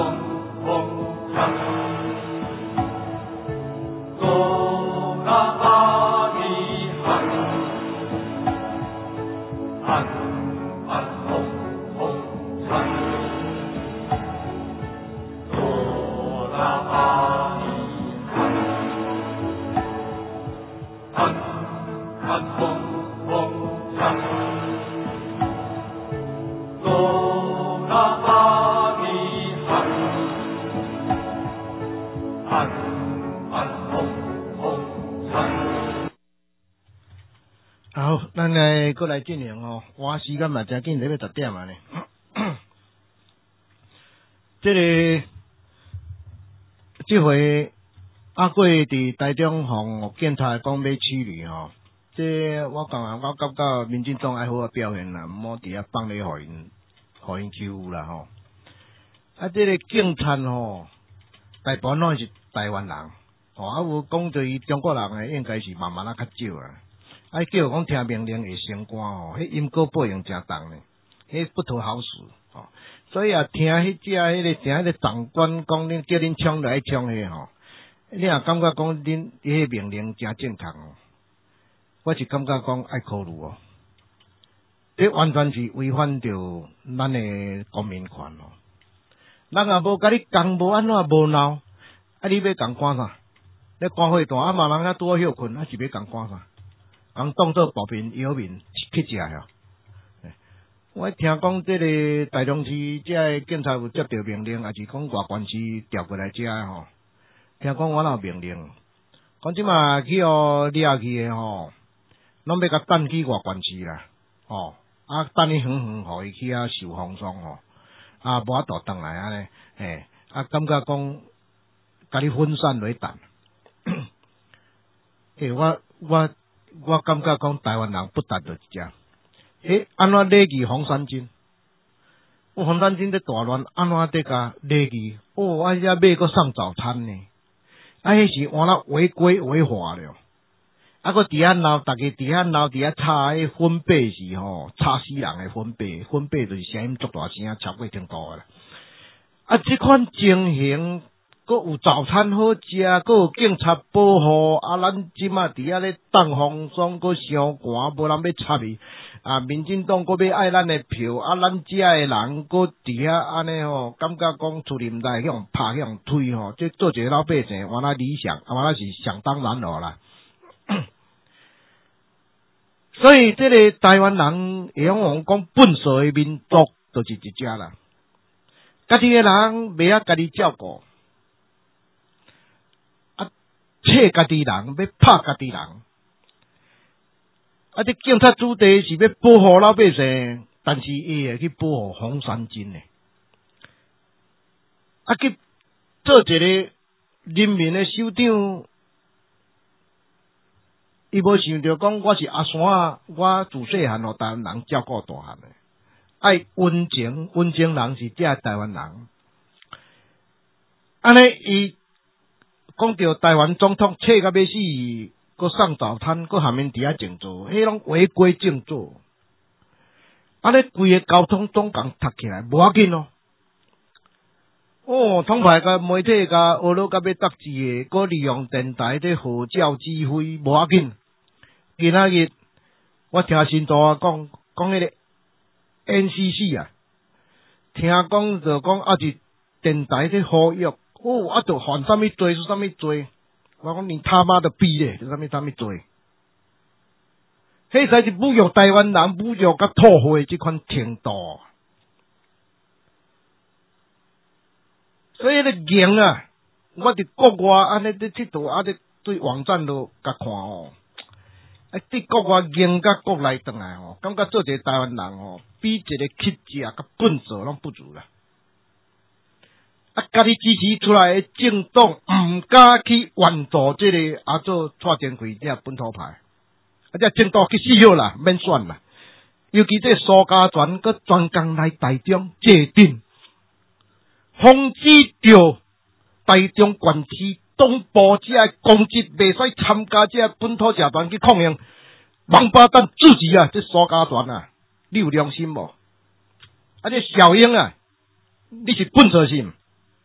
好，咱来过来进行哦。哇，时间嘛真紧，要十点啊呢。这个这回阿贵伫台中phòng警察讲要处理吼，这我感觉我感觉民进党爱好好表现啦，毋好伫遐放咧互因互因欺负啦吼。啊，这个警察吼，大部分拢是台湾人，吼啊有讲对中国人诶，应该是慢慢啊较少啊。啊，叫讲听命令会升官吼，迄因果报应真重呢，迄不图好事吼。所以啊，听迄只迄个听迄个长官讲，恁叫恁冲就爱冲迄吼，你若感觉讲恁迄个命令真正确哦，我是感觉讲爱考虑哦，这完全是违反着咱的公民权哦。人也无甲你讲无安怎无闹，啊你要共赶啥？你赶火单啊嘛人啊拄好休困，啊是要共赶啥？共当做薄面舀面去食哦。我听讲这个台中市这个警察有接到命令，也是讲外县市调过来这吼。听讲我有命令，讲即马去互掠去的吼，拢要甲等去外县市啦，吼啊等伊远远，互伊去遐受风霜吼，啊无法度转来安尼，嘿啊感觉讲甲你分散落等。嘿，我我我感觉讲台湾人不值得一只。诶，安怎礼仪红三军？我红三军在大乱，安怎得甲礼仪？哦，啊，遐买个送早餐呢？啊，迄是换了违规违法了。啊，个伫遐闹，逐个伫遐闹，伫遐炒迄粉贝是吼，炒死人诶粉贝，粉贝就是声音足大声，超过程度诶啦。啊，即款情形，佫有早餐好食，佫有警察保护，啊，咱即马伫遐咧挡风霜，佫伤寒，无人要插伊。啊！民进党佫要爱咱的票，啊，咱遮的人佫伫遐安尼吼，感觉讲厝里毋知向拍向推吼，即做一个老百姓，原来理想，啊，原来是想当然了啦。所以，这个台湾人会用讲本色的民族，就是一只啦。家己的人袂晓家己照顾，啊，切家己人要拍家己人。啊！这警察主题是要保护老百姓，但是伊会去保护红三军的，啊，去做一个人民的首长，伊无想着讲我是阿山啊，我自细汉互台湾人照顾大汉的，爱温情，温情人是遮台湾人，安尼伊讲着台湾总统切甲要死。佫送早餐，佫下面伫遐静坐，迄拢违规静坐。啊，咧规个交通总共读起来无要紧哦。哦，统派甲媒体甲学了甲要得志诶，佫利用电台咧号召指挥无要紧。今仔日我听新大啊讲讲迄个 N C C 啊，听讲就讲啊是电台咧呼吁，哦啊就犯啥物罪是啥物罪。我讲你他妈的逼咧，就啥物啥物做？迄才是侮辱台湾人、侮辱甲吐血即款程度。所以咧硬啊，我伫国外安尼伫佚佗，啊咧对网站都甲看哦，啊伫国外硬甲国内转来哦，感觉做一个台湾人哦，比一个乞食甲笨拙拢不如啦。啊，家己支持出来的政党毋敢去援助这个啊做蔡天贵这本土派，啊这政党去死好啦，免选啦。尤其这苏家全佮专工来台中界定，防止着台中县市东部这个公职袂使参加这个本土社团去抗议，王八蛋自己啊，这苏家全啊，你有良心无？啊这小英啊，你是笨蛇心。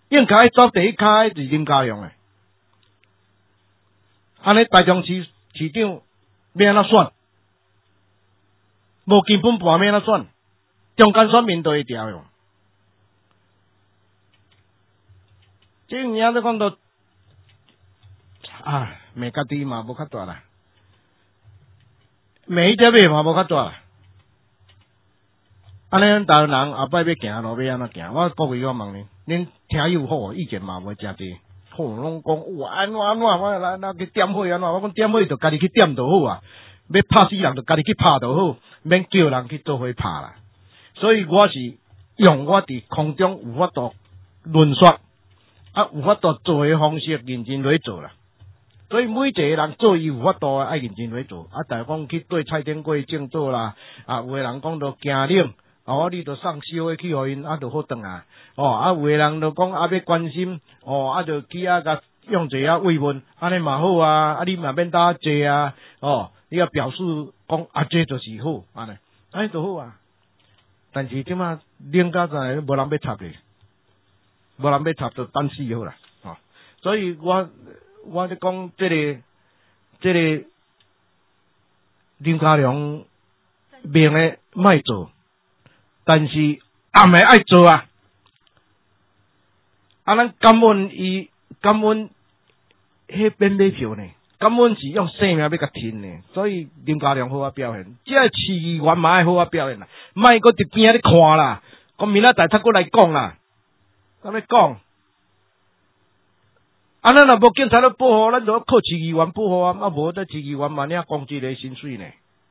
应该走第一卡是林佳龙诶。安尼台中市市长要安怎选？无基本盘要安怎选？中间选民都会调用。即个名都讲到啊，美家己嘛无较大啦，每一只马嘛无较大啦。安尼咱台湾人后摆要行路要安怎行？我各位我问你，恁听有好意见嘛无诚济？好，拢讲哇安怎安怎，我来来去点火安怎？我讲点火就家己去点就好啊，要拍死人就家己去拍就好，免叫人去做伙拍啦。所以我是用我伫空中有法度论说。啊，有法度做诶方式认真来做啦，所以每一个人做伊有法度爱认真来做。啊，但系讲去对蔡天贵正做啦，啊，有诶人讲到惊冷，哦，你著送烧诶去互因，啊，著好转啊。哦，啊，有诶人著讲啊要关心，哦，啊，著去啊甲用者啊慰问，安尼嘛好啊，啊，你嘛免打坐啊，哦，你啊表示讲啊这就是好，安尼，安尼著好啊。但是即马冷到在无人要插你。无人要插就等死好啦，哦，所以我我咧讲即个即个林佳龙明诶莫做，但是暗诶爱做啊。啊，咱感恩伊感恩迄边买票呢，感恩是用生命要甲拼呢，所以林佳龙好啊表现，即个市议员嘛爱好啊表现啦，莫搁伫边仔咧看啦，讲明仔载他过来讲啦。安尼讲，啊，咱若无警察咧保护，咱就要靠市议员保护啊！啊，无得市议员嘛，领公职的薪水呢。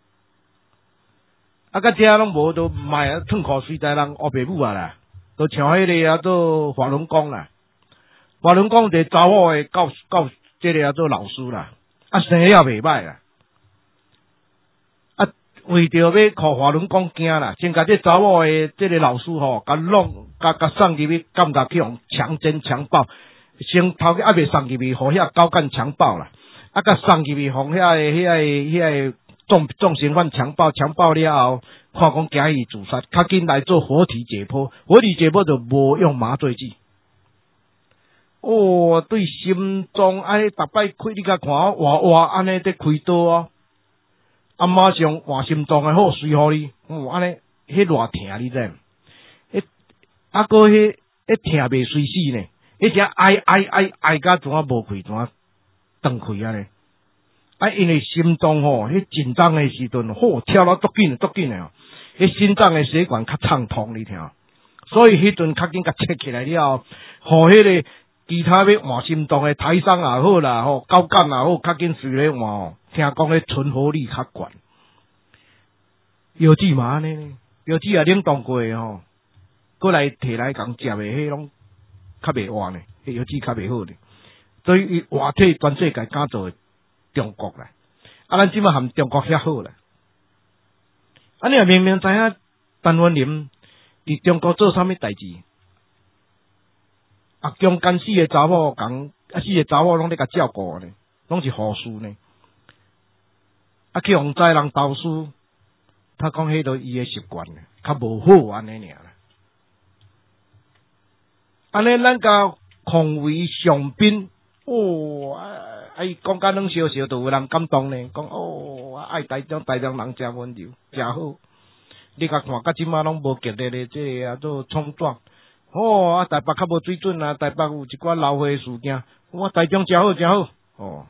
啊，甲遮拢无都卖啊，吞口水在人黑爸母啊啦，都像迄个啊，做华伦讲啦，华伦讲一个查某的教教，即个啊做老师啦，啊生了袂歹啦。为着要互华伦讲惊啦，先甲这查某的这个老师吼，甲弄甲甲送入去，感觉去互强奸强暴，先头个还未送入去，互遐高干强暴啦，啊，甲送入去，互遐个遐个遐个重重刑犯强暴，强暴了后，看讲惊伊自杀，较紧来做活体解剖，活体解剖就无用麻醉剂。哦，对心脏安尼，逐摆开你甲看，哇哇安尼在开刀哦。啊，马上换心脏诶好，随互你，哦，安尼，迄偌疼你知？迄啊个迄迄疼袂随死呢，迄只哀哀哀哀甲怎啊无开，怎啊断开安尼？啊，因为心脏吼，迄紧张诶时阵，吼跳了足紧足紧诶哦，迄心脏诶血管较畅通，你听，所以迄阵较紧甲切起来了，互迄个其他要换心脏诶台商也好啦，吼高干也好，较紧随咧换哦。听讲迄存活率较悬，药剂嘛安尼呢？药剂也冷冻过吼，过来摕来共食诶，迄拢较袂活呢，迄药剂较袂好呢。所以伊活体全世界敢做中国啦，啊，咱即马含中国遐好啦。啊，你也明明知影陈文林伫中国做啥物代志？啊，中间四个查某共啊，四个查某拢咧甲照顾呢，拢是护士呢。啊，去互豺人投诉，他讲迄个伊诶习惯，较无好安尼尔啦。安尼咱甲控为上宾，哦，啊伊讲甲软烧烧，就有人感动呢。讲哦，爱台中台中人真温柔，真好。你甲看，甲即马拢无激烈的这个啊做冲撞。哦，啊台北较无水准啊，台北有一寡流血事件，我台中真好真好，哦。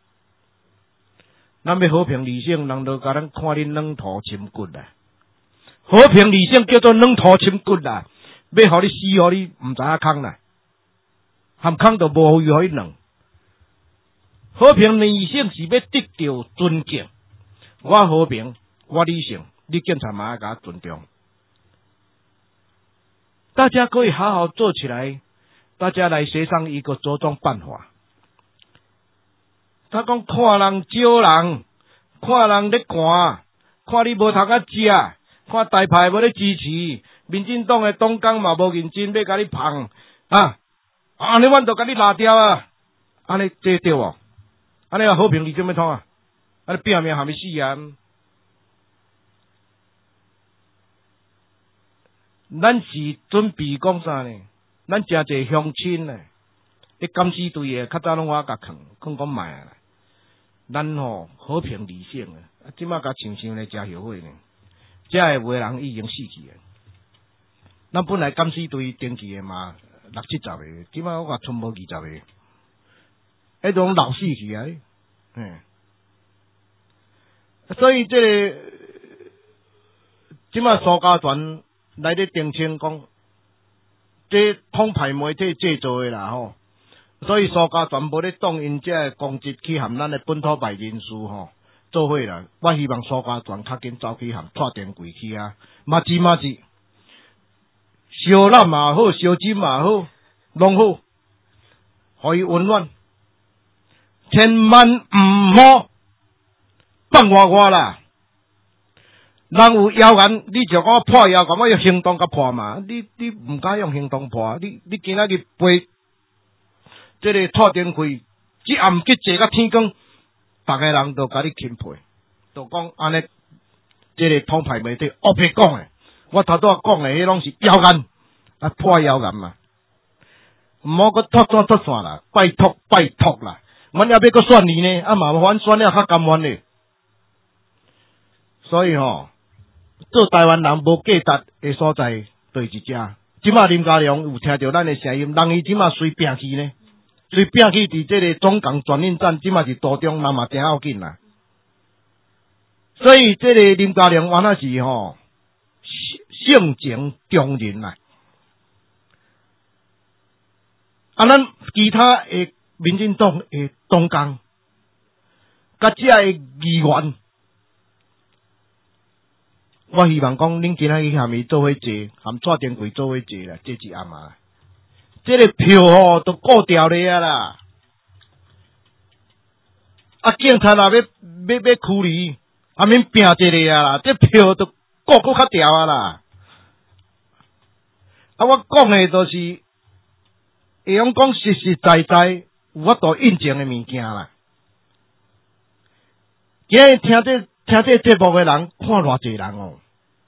咱要和平理性，人就甲咱看恁软土深骨啦。和平理性叫做软土深骨啦，要互你死，互你毋知影空啦，含空就无予互你软。和平理性是要得到尊敬，我和平，我理性，你警察嘛要甲我尊重。大家可以好好做起来，大家来协商一个折中办法。他讲看人招人，看人咧寒，看你无头壳食，看台派无咧支持，民进党诶党工嘛无认真要甲你捧啊！安尼阮就甲你拉掉啊！安尼这对无？安尼啊和平理性要创啊？安尼拼命含伊死啊！咱是准备讲啥呢？ 咱诚侪乡亲呢，迄敢死队诶，较早拢我甲坑，坑讲卖啊，咱吼和平理性啊，即马甲想想咧，真后悔呢。遮诶有诶人已经死去诶，咱本来敢死队登记诶嘛六七十个，即马我甲剩无二十个，迄种老死去啊，嗯。所以这个即马苏家全来咧澄清讲，这统派媒体制造诶啦吼，所以苏家全无咧当因这个攻击去含咱诶本土派人士吼做伙啦。我希望苏家全较紧走去含蔡丁贵去啊，嘛是嘛是，烧咱嘛好，烧金嘛好，拢好，互伊温暖，千万毋好放我我啦！人有谣言，你就讲破谣言，我用行动甲破嘛。你你毋敢用行动破，你你今仔日陪这个蔡丁贵，即暗去坐到天光，逐个人都甲你钦佩，都讲安尼，这个统派媒体黑白讲诶，我头拄仔讲诶，迄拢是谣言，啊破谣言嘛，毋好搁脱线脱线啦，拜托拜托啦，阮还要搁选你呢，啊麻烦选了较甘愿咧。所以吼，做台湾人无价值诶所在，就是一只。即马林佳龙有听到咱诶声音，人伊即马随拼去呢，随拼去伫即个中港转运站，即马是途中，人嘛真要紧啦。所以即个林佳龙原来是吼性情中人啦。啊，咱其他诶民进党诶党工，甲遮诶议员。我希望讲，恁今仔日含伊做伙坐，含蔡丁贵做伙坐啦，这是暗啊。这个票吼都顾掉咧啊啦。啊，警察若要要要驱离，啊免拼一个啊啦，这票都顾顾较掉啊啦。啊，我讲诶就是，会用讲实实在在有法度印证诶物件啦。今日听这。听这节目的人，看偌济人哦，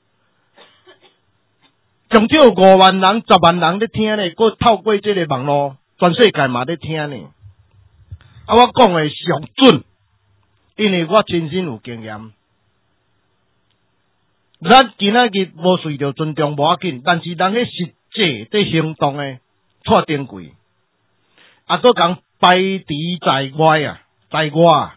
上少五万人、十万人咧听咧，佮透过这个网络，全世界嘛咧听咧。啊，我讲的上准，因为我亲身有经验。咱今仔日无随着尊重无要紧，但是人咧实际在行动诶，蔡丁贵，啊，都讲排敌在外啊，在外啊。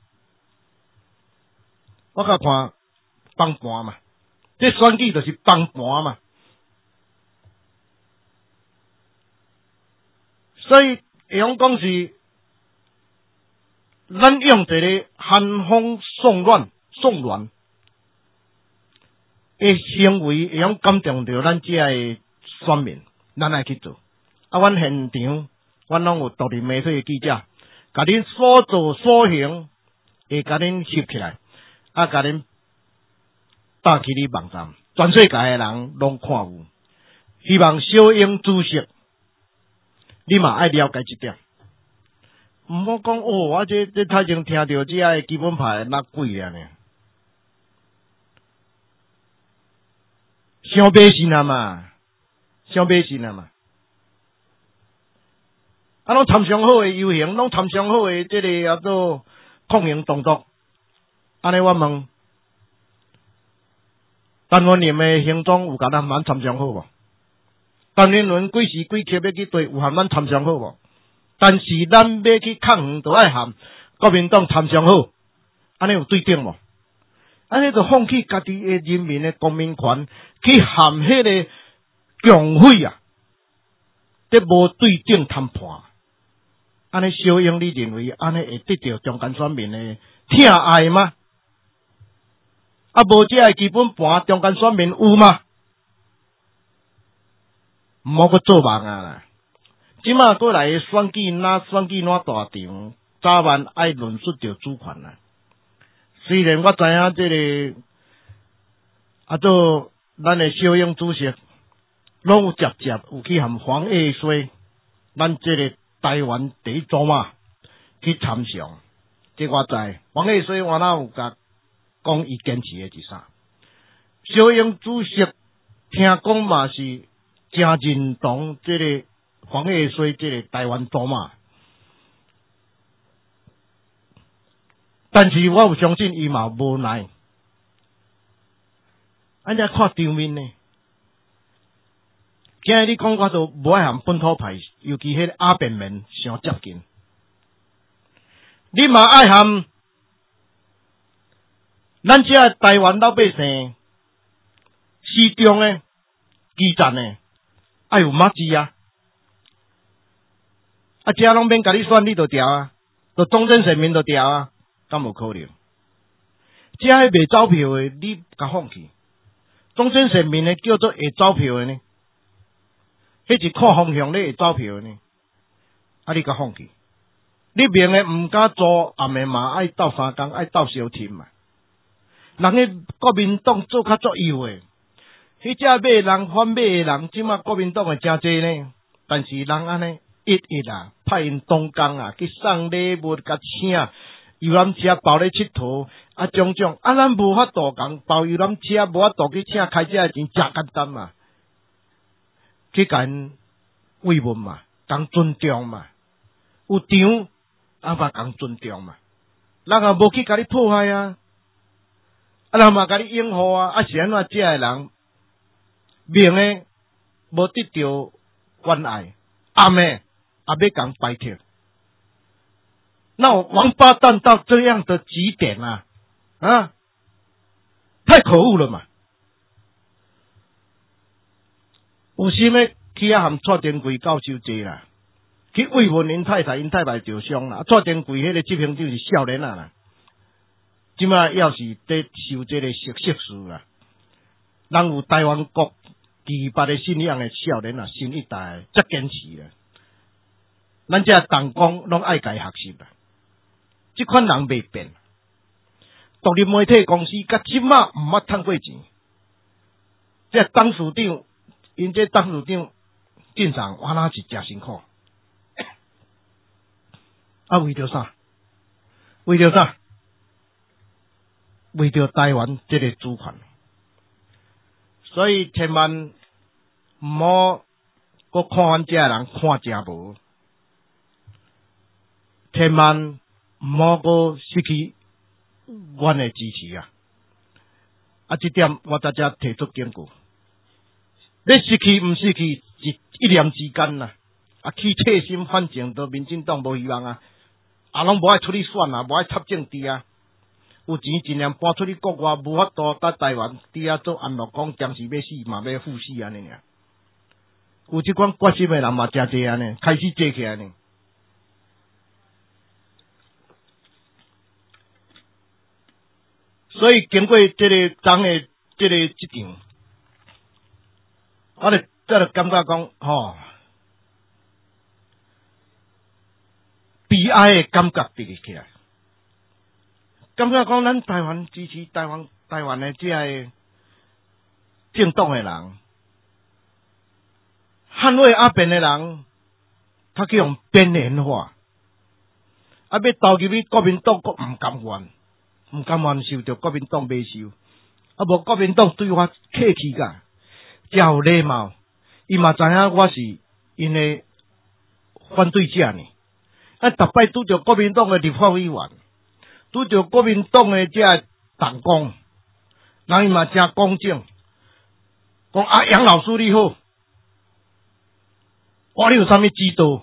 我甲看放盘嘛，这选举就是放盘嘛，所以会用讲是，咱用一个寒风送暖、送暖的行为，会用感动着咱这个选民，咱来去做。啊，阮现场，阮拢有独立媒体的记者，甲恁所做所行，会甲恁翕起来。啊！甲恁搭起你网站，全世界诶人拢看有。希望小英主席，你嘛爱了解一点，毋好讲哦。我这这太前听到这个基本牌那贵啊呢，伤迷信啊嘛，伤迷信啊嘛。啊，拢参上好诶游行，拢参上好诶这个叫做抗衡动作。安尼我问，陈文林诶行踪有甲咱蛮参详好无？陈文林几时几刻要去对有含咱参详好无？但是咱要去抗衡，就爱含国民党参详好，安尼有对顶无？安尼就放弃家己诶人民诶公民权，去含迄个共匪啊，这无对顶谈判。安尼小英，你认为安尼会得到中间选民诶疼爱吗？啊，无这个基本盘，中间选民有吗？毋好阁做梦啊啦！即马过来选举哪选举哪大场，早晚爱论述着主权啦。虽然我知影这个啊，做咱的小英主席，拢有直接有去含黄奕水，咱这个台湾第一组嘛去参详。这我知，黄奕水我哪有甲。讲伊坚持的是啥？小英主席听讲嘛是真认同这个黄叶水这个台湾祖嘛。但是我有相信伊嘛无奈，安尼看场面呢？今日你讲我都无爱含本土派，尤其迄个阿扁面伤接近，你嘛爱含咱遮台湾老百姓市中诶、基层诶，爱有马子啊！啊，遮拢免甲你选，你就调啊，就中正选民就调啊。敢无可能？遮迄卖走票诶，你甲放弃；中正选民诶叫做会走票诶呢，迄是看方向咧会走票诶呢。啊，你甲放弃？你明诶毋敢做，暗诶嘛爱斗相共，爱斗相添嘛。人诶国民党做较足右诶，迄只买人反买诶人，即马国民党诶真济呢，但是人安尼一一啊，派因东工啊去送礼物甲请。游览车包咧佚佗，啊种种，啊咱无法度讲包游览车，无法度去请开车诶钱，真简单嘛，去甲因慰问嘛，讲尊重嘛，有场啊嘛讲尊重嘛，人也无去甲你破坏啊，啊人嘛甲你拥护啊，啊是安怎遮诶人明诶无得到关爱，暗诶也要讲摆脱。那王八蛋到这样的极点啊，啊，太可恶了嘛！有心要去啊，含蔡天贵教授坐啦，去慰问因太太，因太太受伤啦。蔡天贵迄个执行长是少年啊啦，即马要是在受这个熟悉事啦，人有台湾国奇葩的信仰的少年啊，新一代则坚持啦。咱这党工拢爱家学习啦。这款人未变，独立媒体公司甲即马毋捌趁过钱。这董事长，因这董事长进场，哇那是真辛苦。啊，为着啥？为着啥？为着台湾这个主权。所以千万毋好搁看阮这人看真无，千万。毋好阁失去阮诶支持啊！啊，这点我在遮提出警告。你失去毋失去，一一念之间呐！啊，去切心，反正都民进党无希望啊！啊，拢无爱出去选啊，无爱插政治啊！有钱尽量搬出去国外，无法度甲台湾伫遐做安乐讲，暂时要死嘛，要赴死安尼尔。有即款决心诶人嘛，真侪安尼，开始坐起来呢。所以经过这个昨的这个这场，我哋这个感觉讲，吼，悲哀的感觉直起来，感觉讲咱台湾支持台湾台湾的这个政党的人，捍卫阿扁的人，他去用边缘化，啊，要投入去国民党，国唔甘愿。毋甘愿受着国民党袂受，啊无国民党对我客气甲，真有礼貌。伊嘛知影我是因的反对者呢。啊，逐摆拄着国民党的立法委员，拄着国民党的这党工，人伊嘛真公正。讲啊，杨老师你好，我你有啥物指导？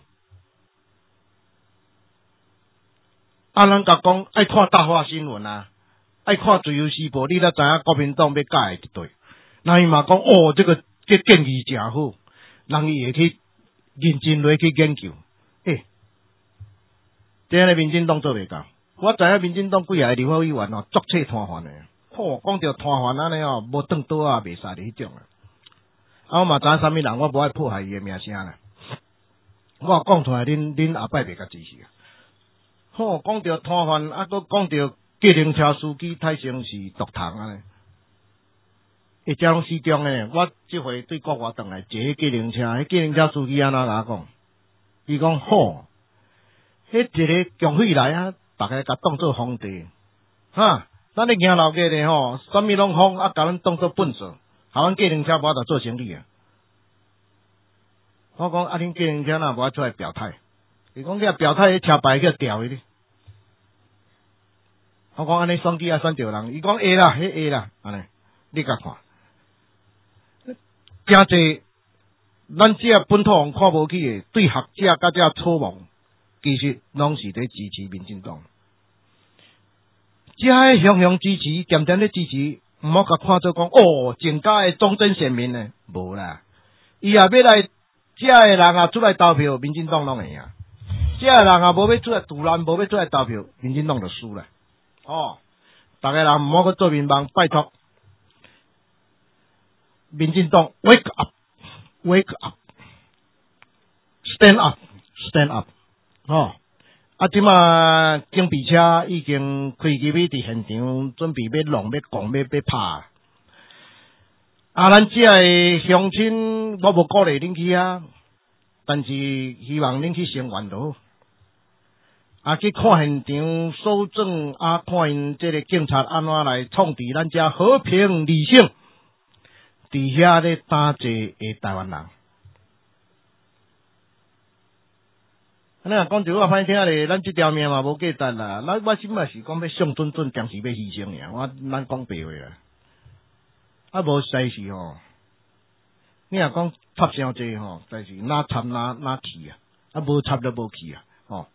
啊，咱甲讲爱看大话新闻啊，爱看自由时报，你才知影国民党要教的一对。人伊嘛讲哦，这个这建议真好，人伊会去认真来去研究。诶、欸，这样的民进党做袂到。我知影民进党几个立法委员哦，作册摊贩的，吼、哦，讲着摊贩安尼哦，无当刀啊，袂使迄种啊。啊，我嘛知影啥物人，我无爱破坏伊的名声啦。我讲出来，恁恁后摆袂甲支持啊。吼，讲到摊贩，啊，搁讲到计程车司机太成是毒糖安尼，一只拢死中诶。我即回对国外转来坐迄计程车，迄计程车司机安怎甲我讲？伊讲吼，迄一个共匪来啊，逐个甲当做皇帝，哈，咱咧行老街咧吼，啥物拢好，啊，甲咱当做粪扫，互阮计程车无法度做生意啊。 我讲啊，恁今年天哪无爱出来表态？伊讲你啊表态，车牌叫调伊哩。我讲安尼选举啊选着人，伊讲会啦，迄会啦，安尼你甲看，真济咱这本土人看无起诶，对学者甲这草莽，其实拢是咧支持民进党。这些雄雄支持，点点咧支持，毋好甲看做讲哦，郑家诶忠贞选民呢，无啦。伊也要来，这诶人啊出来投票，民进党拢会赢。这诶人啊无要出来杜兰，无要出来投票，民进党就输啦。哦，大家人毋好去做民望，拜托，民进党 wake up，wake up，stand up，stand up， 哦。啊，即马警备车已经开入去伫现场，准备要弄、要讲、要要拍。啊，咱这个乡亲，我无鼓励恁去啊，但是希望恁去声援就好。啊，去看现场搜证，啊，看因这个警察安怎来创治咱这和平理性，伫遐咧打坐的台湾人。安尼啊，讲一句话歹听咧，咱这条命嘛无价值啦。咱我即嘛是讲要上准准，暂时要牺牲尔。我咱讲白话啦，啊无实事吼。你若讲插伤济吼，但是哪插哪哪去啊，啊无插都无去啊，吼。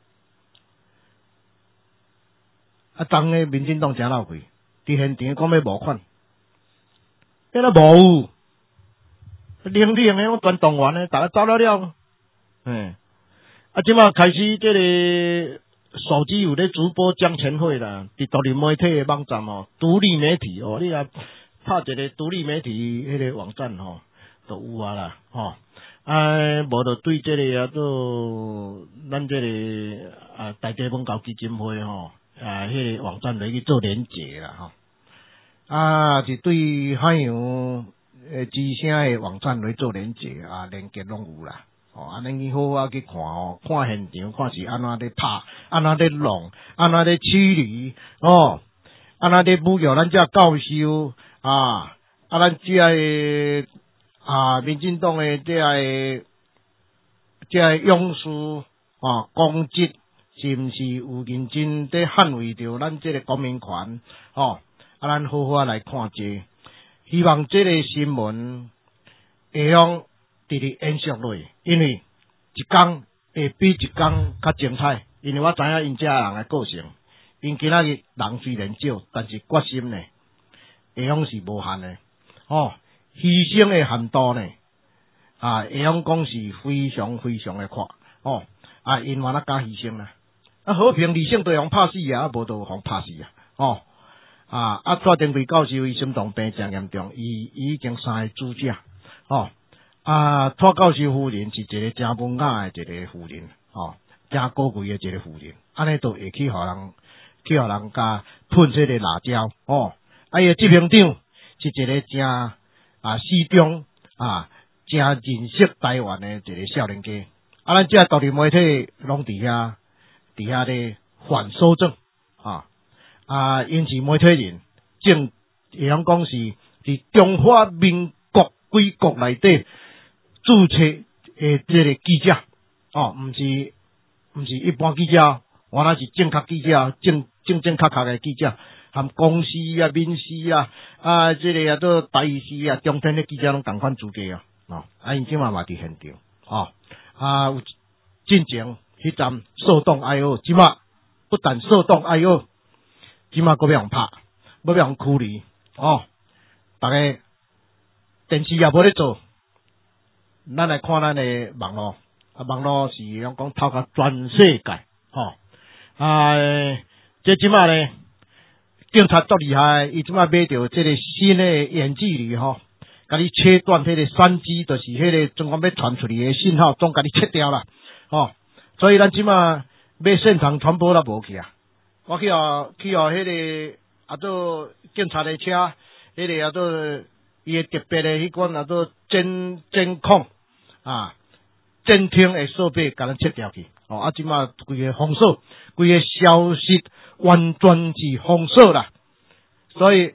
啊，当个民进党真闹鬼，伫现场讲要募款，迄个无，零零诶，我全动员诶，大家走了了，嗯。啊，即马开始，这个手机有咧直播讲钱会啦，伫独立媒体的网站哦，独立媒体哦，你啊拍一个独立媒体迄个网站吼，都有啊啦，吼，啊，无就对这个啊，做咱这个啊大地文教基金会吼，啊，迄个网站来去做连结啦，吼，啊，是对海洋诶之声诶网站来做连结啊，连结拢有啦。哦，安尼好啊去看哦，看现场，看是安怎咧拍，安怎咧弄，安怎咧处理，哦，安怎咧侮辱咱遮教授啊，啊，咱遮个啊，民进党诶遮个遮个勇士啊，公职是毋是有认真伫捍卫着咱遮个公民权？哦，啊，咱好好来看这，希望这个新闻会用。直直延续落，因为一天会比一天较精彩。因为我知影因遮人诶个性，因今仔日人虽然少，但是决心呢，会用是无限诶。哦，牺牲诶限度呢，啊，会用讲是非常非常诶快。哦，啊，因为咱加牺牲啦。啊，和平理性都用拍死啊，啊，无就互拍死啊。哦，啊，啊，蔡定贵教授伊心脏病真严重，伊已经三个主者。哦。啊，蔡教授夫人是一个真文雅诶一个夫人，哦，真高贵诶一个夫人，安尼都会去互人去互人家喷这个辣椒，哦，啊，伊诶执行长是一个真啊始终啊真认识台湾诶一个少年家，啊，咱遮独立媒体拢伫遐伫遐咧反搜证，啊啊，因是媒体人，正会晓讲是伫中华民国几国内底。注册诶，这个记者哦，毋是毋是一般记者，原来是正确记者，正正正确确诶记者，含公司啊、民事啊、啊，这个啊做大事啊、中天诶记者拢同款资格啊，哦，啊，因即嘛嘛伫现场，哦，啊，有进前迄站躁动 I O， 即嘛不但躁动 I O， 即嘛阁要用拍，要要用驱离，哦，大家电视也无咧做。咱来看咱的网络，啊，网络是用讲透过全世界，吼、哦，啊，这即马呢，警察足厉害，伊即马买着这个新的远距离吼，甲你切断迄个三 G， 就是迄个总讲要传出去的信号，总甲你切掉啦，吼、哦，所以咱即马要现场传播都无去啊，我去哦去哦迄个啊做警察的车，迄、那个啊做伊的特别的迄款啊做监监控。啊，监听诶设备甲咱切掉去，哦，啊，即马规个封锁，规个消息完全是封锁啦，所以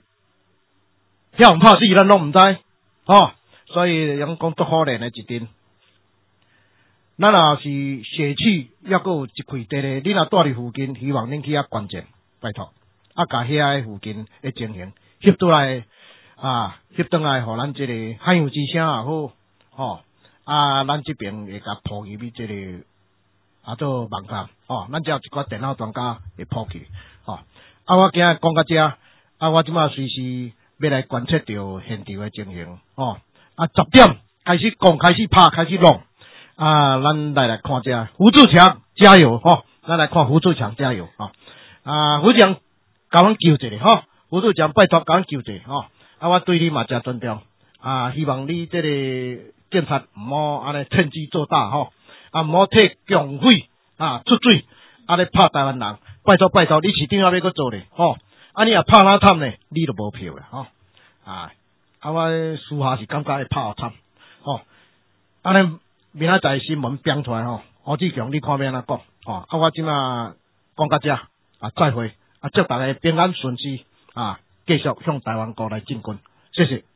遐唔拍死咱拢毋知，哦，所以用讲足可怜诶一阵。 咱若是社区抑阁有一块地咧，你若住伫附近，希望恁去遐捐赠，拜托，啊，甲遐附近诶情形翕倒来啊，翕倒来，互咱即个海洋之声也好，吼、哦、啊，咱即边会甲普及即个啊做网站，哦，咱只有一寡电脑专家会普及，哦，啊，我今日讲到这，啊，我即马随时要来观测到现场诶情形，哦，啊，十点开始讲，开始拍，开始弄。啊，咱来来看这胡志强加油吼、哦！咱来看胡志强加油吼、哦！啊，胡志强甲阮救一下吼、哦！胡志强拜托甲阮救一下吼、哦！啊，我对你嘛真尊重啊，希望你这个警察毋好安尼趁机做大吼、哦！啊，毋好替共匪啊出水，啊咧拍台湾人，拜托拜托，你市长要要搁做咧吼！啊，你若拍哪惨呢？你就无票诶吼！啊，啊，我私下是感觉会拍好惨吼！安尼。明仔载新闻编出来吼，胡志强你看要安怎讲？吼、哦，啊我即马讲到这啊，再会啊，祝大家平安顺遂啊，继续向台湾国来进军，谢谢。